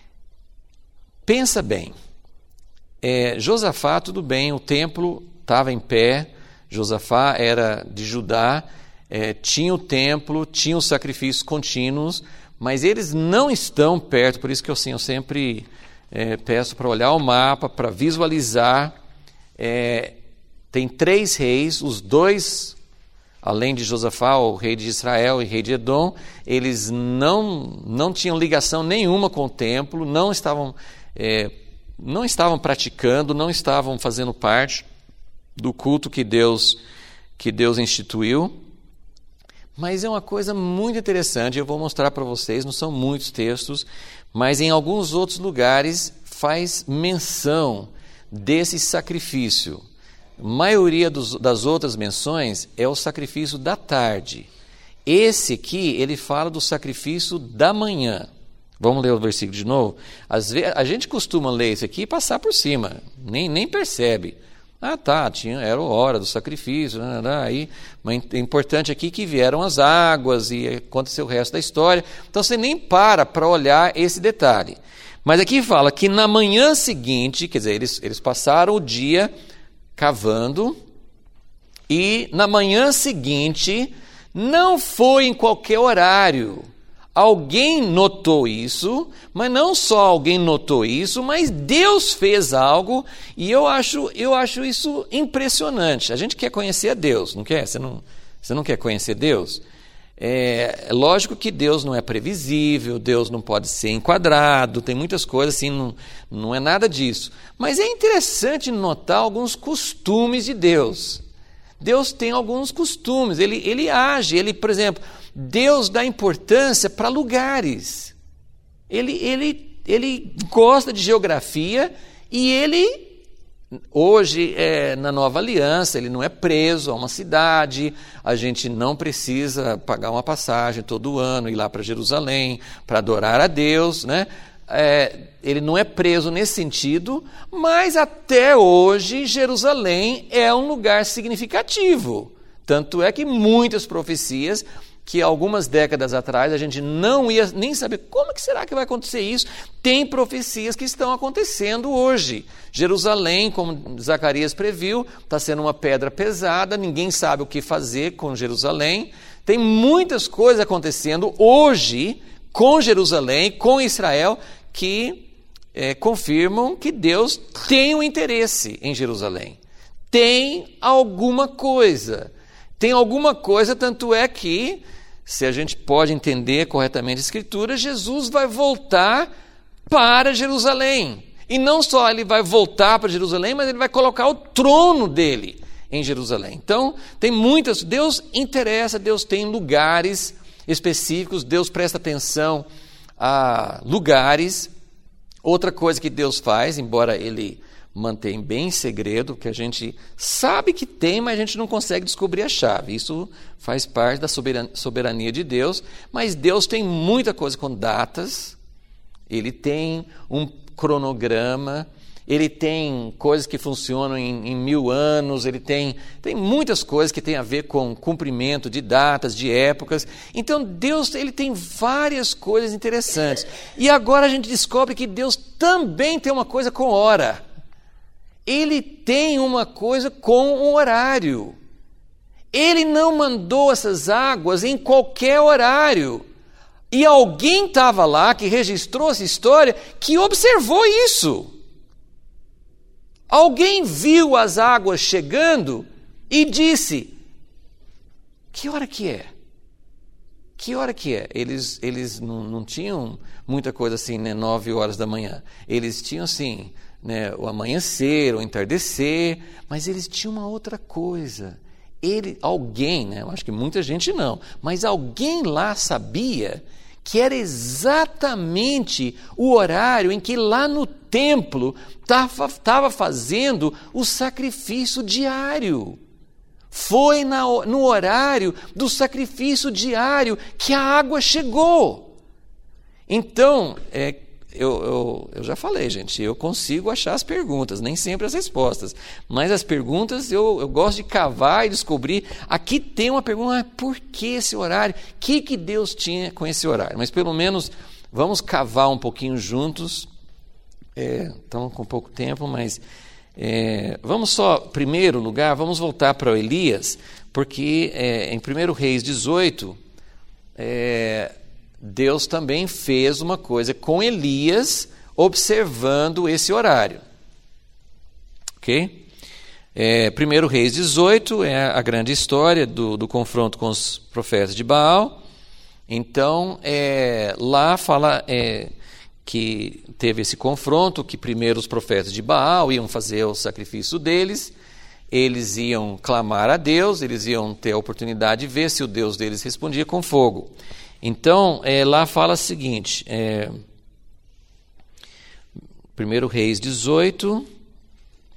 Pensa bem. É, Josafá, tudo bem, o templo estava em pé, Josafá era de Judá, é, tinha o templo, tinha os sacrifícios contínuos, mas eles não estão perto, por isso que eu, assim, eu sempre é, peço para olhar o mapa, para visualizar. É, tem três reis, os dois, além de Josafá, o rei de Israel e rei de Edom, eles não, não tinham ligação nenhuma com o templo, não estavam... É, não estavam praticando, não estavam fazendo parte do culto que Deus, que Deus instituiu. Mas é uma coisa muito interessante, eu vou mostrar para vocês, não são muitos textos, mas em alguns outros lugares faz menção desse sacrifício. A maioria dos, das outras menções é o sacrifício da tarde. Esse aqui, ele fala do sacrifício da manhã. Vamos ler o versículo de novo? Às vezes, a gente costuma ler isso aqui e passar por cima, nem, nem percebe. Ah, tá, tinha, era a hora do sacrifício, né, né, aí, mas é importante aqui que vieram as águas e aconteceu o resto da história. Então você nem para para olhar esse detalhe. Mas aqui fala que na manhã seguinte, quer dizer, eles, eles passaram o dia cavando e na manhã seguinte, não foi em qualquer horário. Alguém notou isso, mas não só alguém notou isso, mas Deus fez algo, e eu acho, eu acho isso impressionante. A gente quer conhecer a Deus, não quer? Você não, você não quer conhecer Deus? É, é lógico que Deus não é previsível, Deus não pode ser enquadrado, tem muitas coisas assim, não, não é nada disso. Mas é interessante notar alguns costumes de Deus. Deus tem alguns costumes, ele, ele age, ele, por exemplo... Deus dá importância para lugares. Ele, ele, ele gosta de geografia e ele, hoje, é, na Nova Aliança, ele não é preso a uma cidade, a gente não precisa pagar uma passagem todo ano, ir lá para Jerusalém para adorar a Deus, né? É, ele não é preso nesse sentido, mas até hoje Jerusalém é um lugar significativo. Tanto é que muitas profecias que algumas décadas atrás a gente não ia nem saber como que será que vai acontecer isso. Tem profecias que estão acontecendo hoje. Jerusalém, como Zacarias previu, está sendo uma pedra pesada, ninguém sabe o que fazer com Jerusalém. Tem muitas coisas acontecendo hoje com Jerusalém, com Israel, que é, confirmam que Deus tem um interesse em Jerusalém. Tem alguma coisa. Tem alguma coisa, tanto é que, se a gente pode entender corretamente a Escritura, Jesus vai voltar para Jerusalém. E não só ele vai voltar para Jerusalém, mas ele vai colocar o trono dele em Jerusalém. Então, tem muitas... Deus interessa, Deus tem lugares específicos, Deus presta atenção a lugares. Outra coisa que Deus faz, embora ele... mantém bem em segredo, que a gente sabe que tem, mas a gente não consegue descobrir a chave. Isso faz parte da soberania de Deus, mas Deus tem muita coisa com datas, ele tem um cronograma, ele tem coisas que funcionam em, em mil anos, ele tem, tem muitas coisas que têm a ver com cumprimento de datas, de épocas. Então Deus ele tem várias coisas interessantes. E agora a gente descobre que Deus também tem uma coisa com hora. Ele tem uma coisa com um horário. Ele não mandou essas águas em qualquer horário. E alguém estava lá que registrou essa história, que observou isso. Alguém viu as águas chegando e disse: que hora que é? Que hora que é? Eles, eles não, não tinham muita coisa assim, né, nove horas da manhã. Eles tinham assim... Né, o amanhecer, o entardecer, mas eles tinham uma outra coisa. Ele, alguém, né, eu acho que muita gente não, mas alguém lá sabia que era exatamente o horário em que lá no templo estava fazendo o sacrifício diário. Foi na, no horário do sacrifício diário que a água chegou. Então, é, Eu, eu, eu já falei, gente, eu consigo achar as perguntas, nem sempre as respostas, mas as perguntas eu, eu gosto de cavar e descobrir. Aqui tem uma pergunta: ah, por que esse horário? O que, que Deus tinha com esse horário? Mas pelo menos vamos cavar um pouquinho juntos. É, estamos com pouco tempo, mas é, vamos só, primeiro lugar, vamos voltar para o Elias, porque é, em primeiro Reis dezoito, é, Deus também fez uma coisa com Elias, observando esse horário. Ok? É, primeiro Reis dezoito é a grande história do, do confronto com os profetas de Baal. Então, é, lá fala é, que teve esse confronto, que primeiro os profetas de Baal iam fazer o sacrifício deles, eles iam clamar a Deus, eles iam ter a oportunidade de ver se o Deus deles respondia com fogo. Então, é, lá fala o seguinte, é, primeiro Reis dezoito,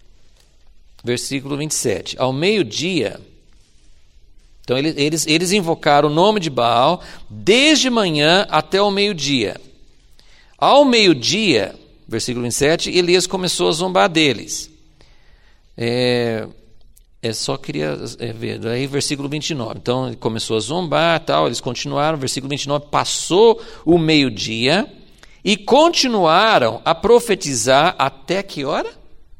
versículo vinte e sete. Ao meio-dia, então eles, eles, eles invocaram o nome de Baal desde manhã até o meio-dia. Ao meio-dia, versículo vinte e sete, Elias começou a zombar deles. É, é só queria é, ver, aí versículo vinte e nove. Então ele começou a zombar, tal, eles continuaram, versículo vinte e nove, passou o meio-dia e continuaram a profetizar até que hora?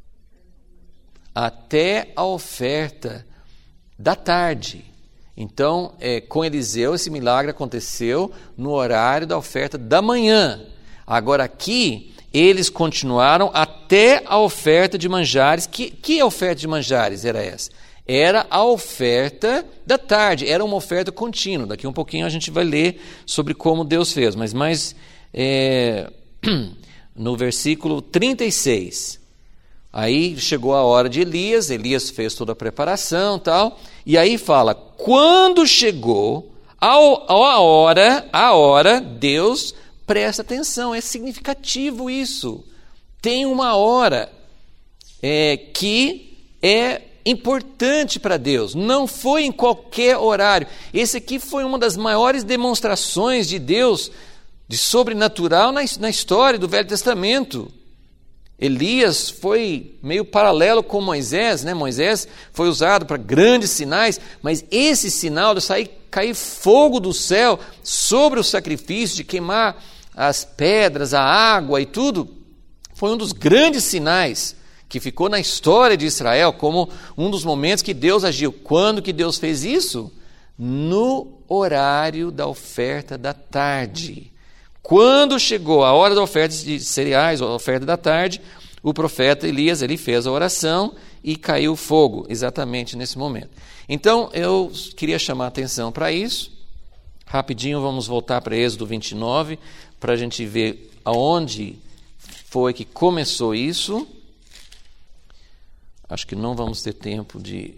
Até a oferta da tarde. Então, é, com Eliseu, esse milagre aconteceu no horário da oferta da manhã. Agora aqui, eles continuaram até a oferta de manjares. Que, que oferta de manjares era essa? Era a oferta da tarde, era uma oferta contínua. Daqui um pouquinho a gente vai ler sobre como Deus fez. Mas, mas é, no versículo trinta e seis, aí chegou a hora de Elias, Elias fez toda a preparação e tal, e aí fala, quando chegou a, a hora, a hora, Deus... Presta atenção, é significativo isso. Tem uma hora é, que é importante para Deus. Não foi em qualquer horário. Esse aqui foi uma das maiores demonstrações de Deus, de sobrenatural na, na história do Velho Testamento. Elias foi meio paralelo com Moisés, né? Moisés foi usado para grandes sinais, mas esse sinal de sair, cair fogo do céu sobre o sacrifício, de queimar as pedras, a água e tudo, foi um dos grandes sinais que ficou na história de Israel como um dos momentos que Deus agiu. Quando que Deus fez isso? No horário da oferta da tarde. Quando chegou a hora da oferta de cereais, a oferta da tarde, o profeta Elias, ele fez a oração e caiu fogo, exatamente nesse momento. Então, eu queria chamar a atenção para isso. Rapidinho, vamos voltar para Êxodo vinte e nove, para a gente ver aonde foi que começou isso. Acho que não vamos ter tempo de,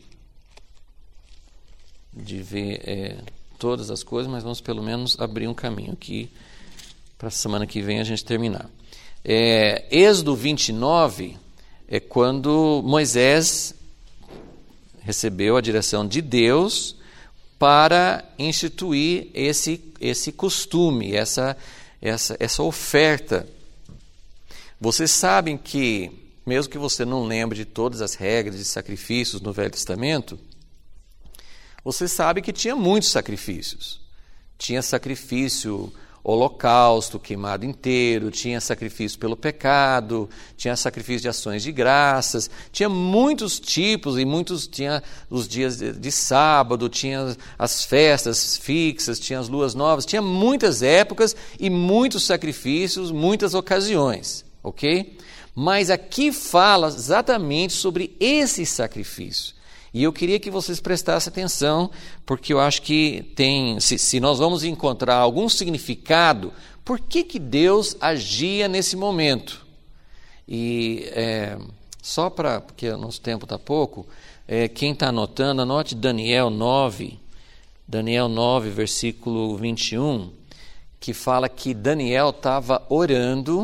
de ver é, todas as coisas, mas vamos pelo menos abrir um caminho aqui para a semana que vem a gente terminar. É, Êxodo vinte e nove é quando Moisés recebeu a direção de Deus para instituir esse, esse costume, essa, essa, essa oferta. Vocês sabem que, mesmo que você não lembre de todas as regras de sacrifícios no Velho Testamento, você sabe que tinha muitos sacrifícios. Tinha sacrifício holocausto queimado inteiro, tinha sacrifício pelo pecado, tinha sacrifício de ações de graças, tinha muitos tipos e muitos, tinha os dias de, de sábado, tinha as festas fixas, tinha as luas novas, tinha muitas épocas e muitos sacrifícios, muitas ocasiões, ok? Mas aqui fala exatamente sobre esse sacrifício. E eu queria que vocês prestassem atenção, porque eu acho que tem, se, se nós vamos encontrar algum significado, por que que Deus agia nesse momento? E é, só para, porque o nosso tempo está pouco, é, quem está anotando, anote Daniel nove, Daniel nove, versículo vinte e um, que fala que Daniel estava orando,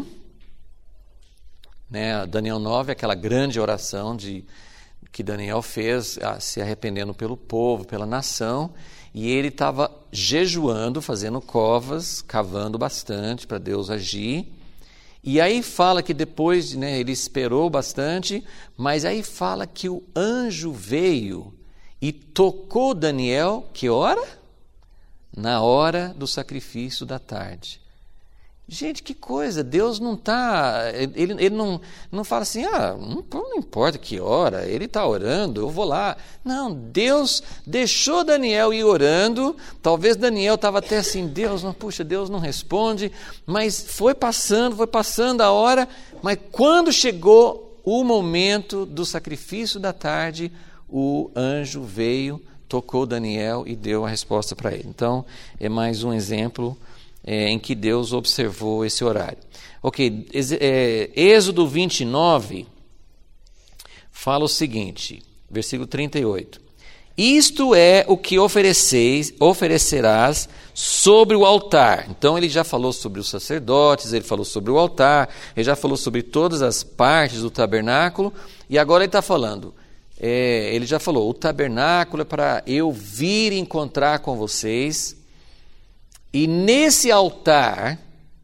né? Daniel nove, aquela grande oração de que Daniel fez, se arrependendo pelo povo, pela nação, e ele estava jejuando, fazendo covas, cavando bastante para Deus agir. E aí fala que depois, né, ele esperou bastante, mas aí fala que o anjo veio e tocou Daniel, que hora? Na hora do sacrifício da tarde. Gente, que coisa, Deus não está, ele, ele não, não fala assim, ah, não, não importa que hora, ele está orando, eu vou lá. Não, Deus deixou Daniel ir orando, talvez Daniel estava até assim, Deus, não, puxa, Deus não responde, mas foi passando, foi passando a hora, mas quando chegou o momento do sacrifício da tarde, o anjo veio, tocou Daniel e deu a resposta para ele. Então, é mais um exemplo É, em que Deus observou esse horário. Ok, é, Êxodo vinte e nove fala o seguinte, versículo trinta e oito. Isto é o que ofereceis, oferecerás sobre o altar. Então ele já falou sobre os sacerdotes, ele falou sobre o altar, ele já falou sobre todas as partes do tabernáculo, e agora ele está falando, é, ele já falou, o tabernáculo é para eu vir encontrar com vocês, e nesse altar,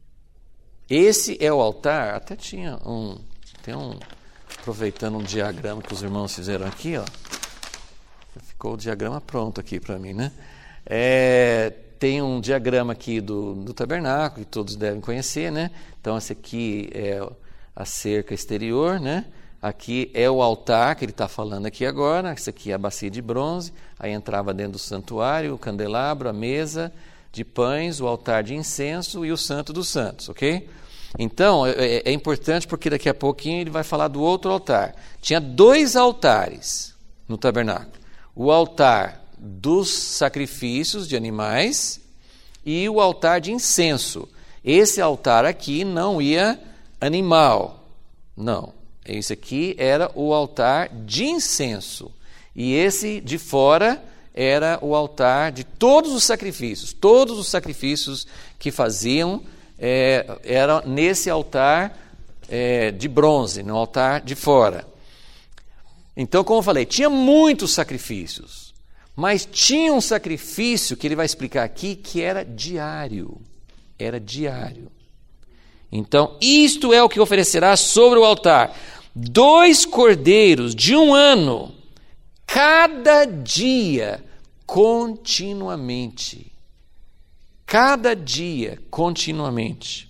esse é o altar, até tinha um, tem um, aproveitando um diagrama que os irmãos fizeram aqui, ó, ficou o diagrama pronto aqui para mim, né? É, tem um diagrama aqui do, do tabernáculo, que todos devem conhecer, né? Então, esse aqui é a cerca exterior, né? Aqui é o altar que ele está falando aqui agora, esse aqui é a bacia de bronze, aí entrava dentro do santuário, o candelabro, a mesa de pães, o altar de incenso e o santo dos santos, ok? Então, é, é importante porque daqui a pouquinho ele vai falar do outro altar. Tinha dois altares no tabernáculo. O altar dos sacrifícios de animais e o altar de incenso. Esse altar aqui não ia animal, não. Esse aqui era o altar de incenso. E esse de fora era o altar de todos os sacrifícios. Todos os sacrifícios que faziam é, eram nesse altar é, de bronze, no altar de fora. Então, como eu falei, tinha muitos sacrifícios, mas tinha um sacrifício que ele vai explicar aqui que era diário. Era diário. Então, isto é o que oferecerá sobre o altar: dois cordeiros de um ano, cada dia, continuamente. Cada dia, continuamente.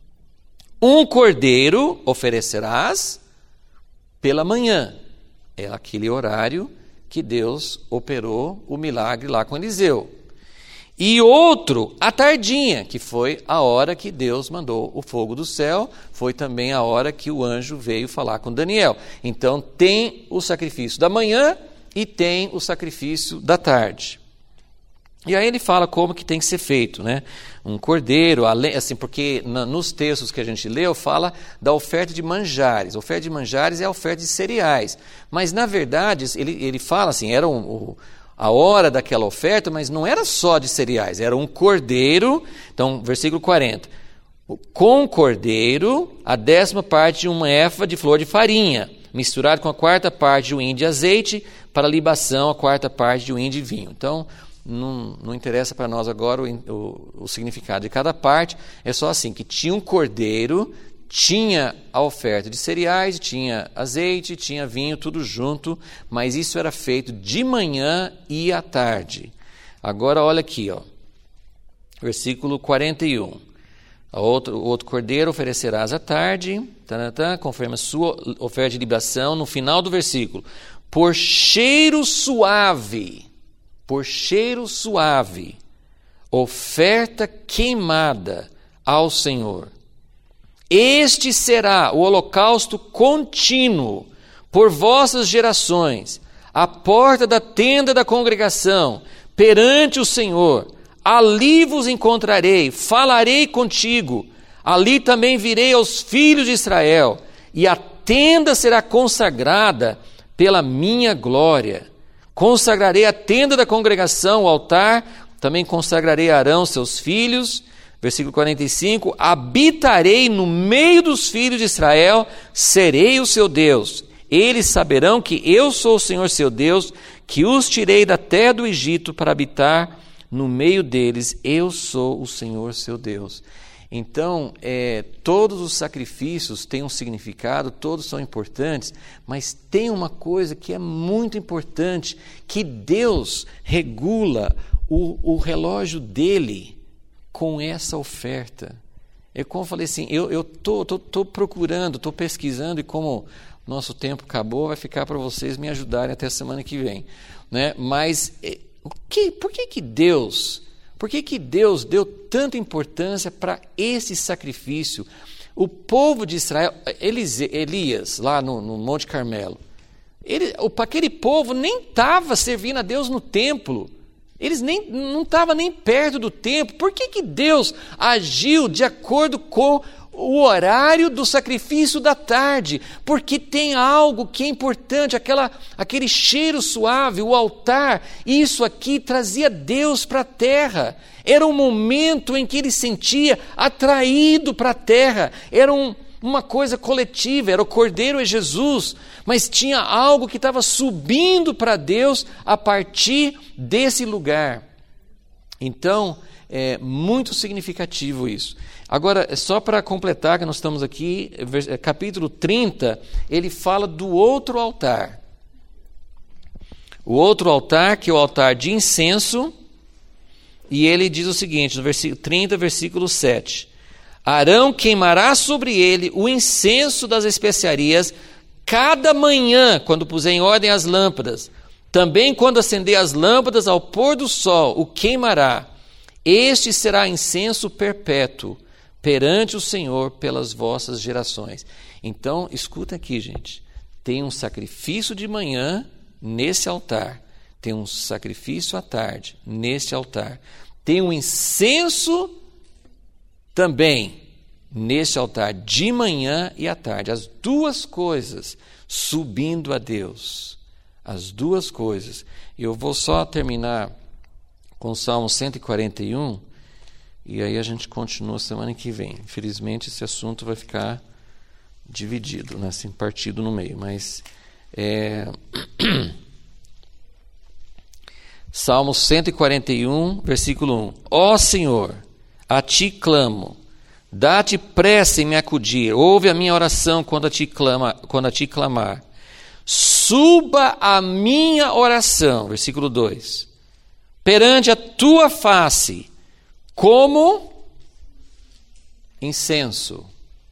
Um cordeiro oferecerás pela manhã. É aquele horário que Deus operou o milagre lá com Eliseu. E outro à tardinha, que foi a hora que Deus mandou o fogo do céu, foi também a hora que o anjo veio falar com Daniel. Então tem o sacrifício da manhã e tem o sacrifício da tarde. E aí ele fala como que tem que ser feito, né? Um cordeiro, assim, porque nos textos que a gente leu, fala da oferta de manjares. A oferta de manjares é a oferta de cereais. Mas, na verdade, ele, ele fala assim, era um, o, a hora daquela oferta, mas não era só de cereais, era um cordeiro. Então, versículo quarenta. Com cordeiro, a décima parte de uma efa de flor de farinha, misturado com a quarta parte de um hin de azeite, para libação, a quarta parte de um hin de vinho. Então, Não, não interessa para nós agora o, o, o significado de cada parte, é só assim, que tinha um cordeiro, tinha a oferta de cereais, tinha azeite, tinha vinho, tudo junto, mas isso era feito de manhã e à tarde. Agora olha aqui, ó, versículo quarenta e um. O outro, o outro cordeiro oferecerás à tarde, tanatã, conforme a sua oferta de libação, no final do versículo, por cheiro suave, por cheiro suave, oferta queimada ao Senhor. Este será o holocausto contínuo por vossas gerações, à porta da tenda da congregação, perante o Senhor. Ali vos encontrarei, falarei contigo, ali também virei aos filhos de Israel, e a tenda será consagrada pela minha glória. Consagrarei a tenda da congregação, o altar, também consagrarei a Arão, seus filhos. Versículo quarenta e cinco, habitarei no meio dos filhos de Israel, serei o seu Deus. Eles saberão que eu sou o Senhor seu Deus, que os tirei da terra do Egito para habitar no meio deles. Eu sou o Senhor seu Deus. Então, é, todos os sacrifícios têm um significado, todos são importantes, mas tem uma coisa que é muito importante, que Deus regula o, o relógio dele com essa oferta. É como eu falei assim, eu estou tô, tô, tô procurando, estou pesquisando, e como nosso tempo acabou, vai ficar para vocês me ajudarem até a semana que vem. Né? Mas é, o que, por que que Deus... Por que que Deus deu tanta importância para esse sacrifício? O povo de Israel, Elias, lá no, no Monte Carmelo, ele, aquele povo nem estava servindo a Deus no templo. Eles nem, não estavam nem perto do templo. Por que que Deus agiu de acordo com o horário do sacrifício da tarde? Porque tem algo que é importante, aquela, aquele cheiro suave, o altar. Isso aqui trazia Deus para a terra. Era um momento em que ele sentia atraído para a terra. Era um, uma coisa coletiva, era o Cordeiro e Jesus, mas tinha algo que estava subindo para Deus a partir desse lugar. Então, é muito significativo isso. Agora, só para completar, que nós estamos aqui, capítulo trinta, ele fala do outro altar. O outro altar, que é o altar de incenso, e ele diz o seguinte, no versículo trinta, versículo sete. Arão queimará sobre ele o incenso das especiarias cada manhã, quando puser em ordem as lâmpadas. Também quando acender as lâmpadas ao pôr do sol, o queimará. Este será incenso perpétuo perante o Senhor pelas vossas gerações. Então, escuta aqui, gente. Tem um sacrifício de manhã nesse altar. Tem um sacrifício à tarde neste altar. Tem um incenso também neste altar de manhã e à tarde. As duas coisas subindo a Deus. As duas coisas. Eu vou só terminar com o Salmo cento e quarenta e um, e aí a gente continua semana que vem. Infelizmente esse assunto vai ficar dividido, né, assim, partido no meio, mas é... Salmo cento e quarenta e um, versículo um. Ó Senhor, a ti clamo, dá-te pressa em me acudir, ouve a minha oração quando a ti, clama, quando a ti clamar. Suba a minha oração, versículo dois, perante a tua face, como incenso,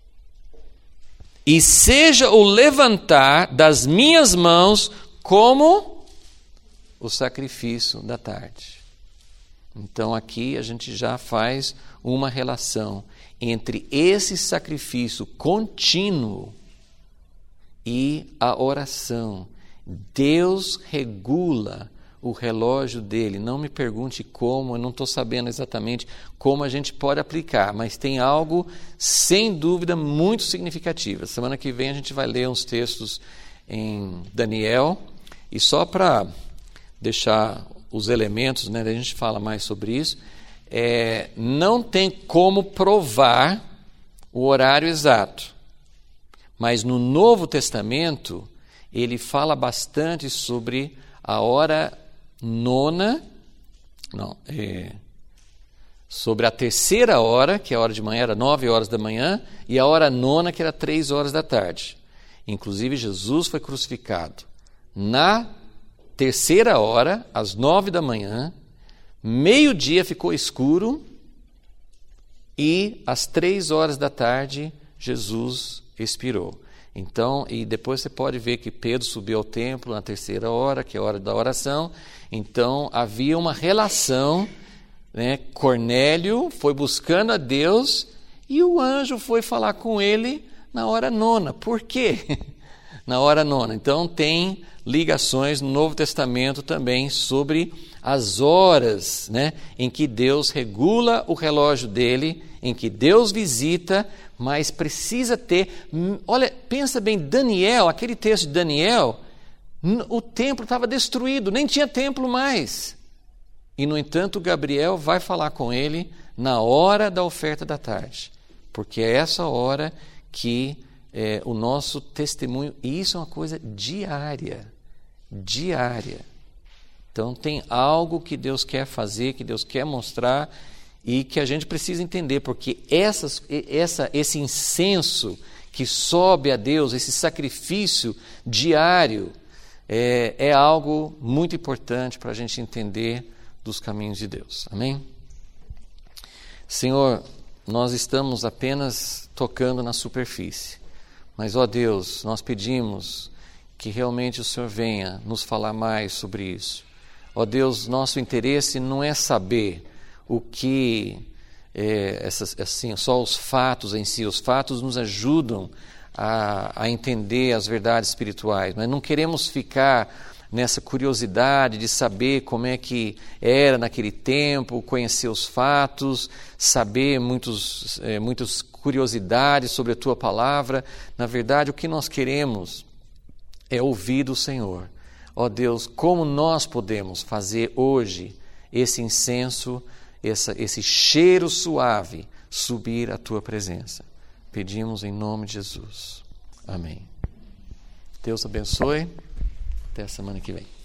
e seja o levantar das minhas mãos como o sacrifício da tarde. Então aqui a gente já faz uma relação entre esse sacrifício contínuo e a oração. Deus regula o relógio dele. Não me pergunte como, eu não estou sabendo exatamente como a gente pode aplicar, mas tem algo, sem dúvida, muito significativo. Semana que vem a gente vai ler uns textos em Daniel, e só para deixar os elementos, né, a gente fala mais sobre isso, é, não tem como provar o horário exato, mas no Novo Testamento ele fala bastante sobre a hora nona, não, é, sobre a terceira hora, que é a hora de manhã, era nove horas da manhã, e a hora nona, que era três horas da tarde. Inclusive, Jesus foi crucificado na terceira hora, às nove da manhã, meio-dia ficou escuro, e às três horas da tarde, Jesus expirou. Então, e depois você pode ver que Pedro subiu ao templo na terceira hora, que é a hora da oração. Então, havia uma relação, né? Cornélio foi buscando a Deus e o anjo foi falar com ele na hora nona. Por quê? Na hora nona. Então, tem ligações no Novo Testamento também sobre as horas, né, em que Deus regula o relógio dele, em que Deus visita, mas precisa ter... Olha, pensa bem, Daniel, aquele texto de Daniel, o templo estava destruído, nem tinha templo mais. E, no entanto, Gabriel vai falar com ele na hora da oferta da tarde, porque é essa hora que é, o nosso testemunho, e isso é uma coisa diária, diária. Então, tem algo que Deus quer fazer, que Deus quer mostrar, e que a gente precisa entender, porque essas, essa, esse incenso que sobe a Deus, esse sacrifício diário, é, é algo muito importante para a gente entender dos caminhos de Deus. Amém? Senhor, nós estamos apenas tocando na superfície, mas, ó Deus, nós pedimos que realmente o Senhor venha nos falar mais sobre isso. Ó Deus, nosso interesse não é saber o que, é, essas, assim, só os fatos em si. Os fatos nos ajudam a, a entender as verdades espirituais, mas não queremos ficar nessa curiosidade de saber como é que era naquele tempo, conhecer os fatos, saber muitos, é, muitas curiosidades sobre a Tua Palavra. Na verdade, o que nós queremos é ouvir do Senhor. Ó Deus, como nós podemos fazer hoje esse incenso, essa, esse cheiro suave subir à Tua presença. Pedimos em nome de Jesus. Amém. Deus abençoe. Até a semana que vem.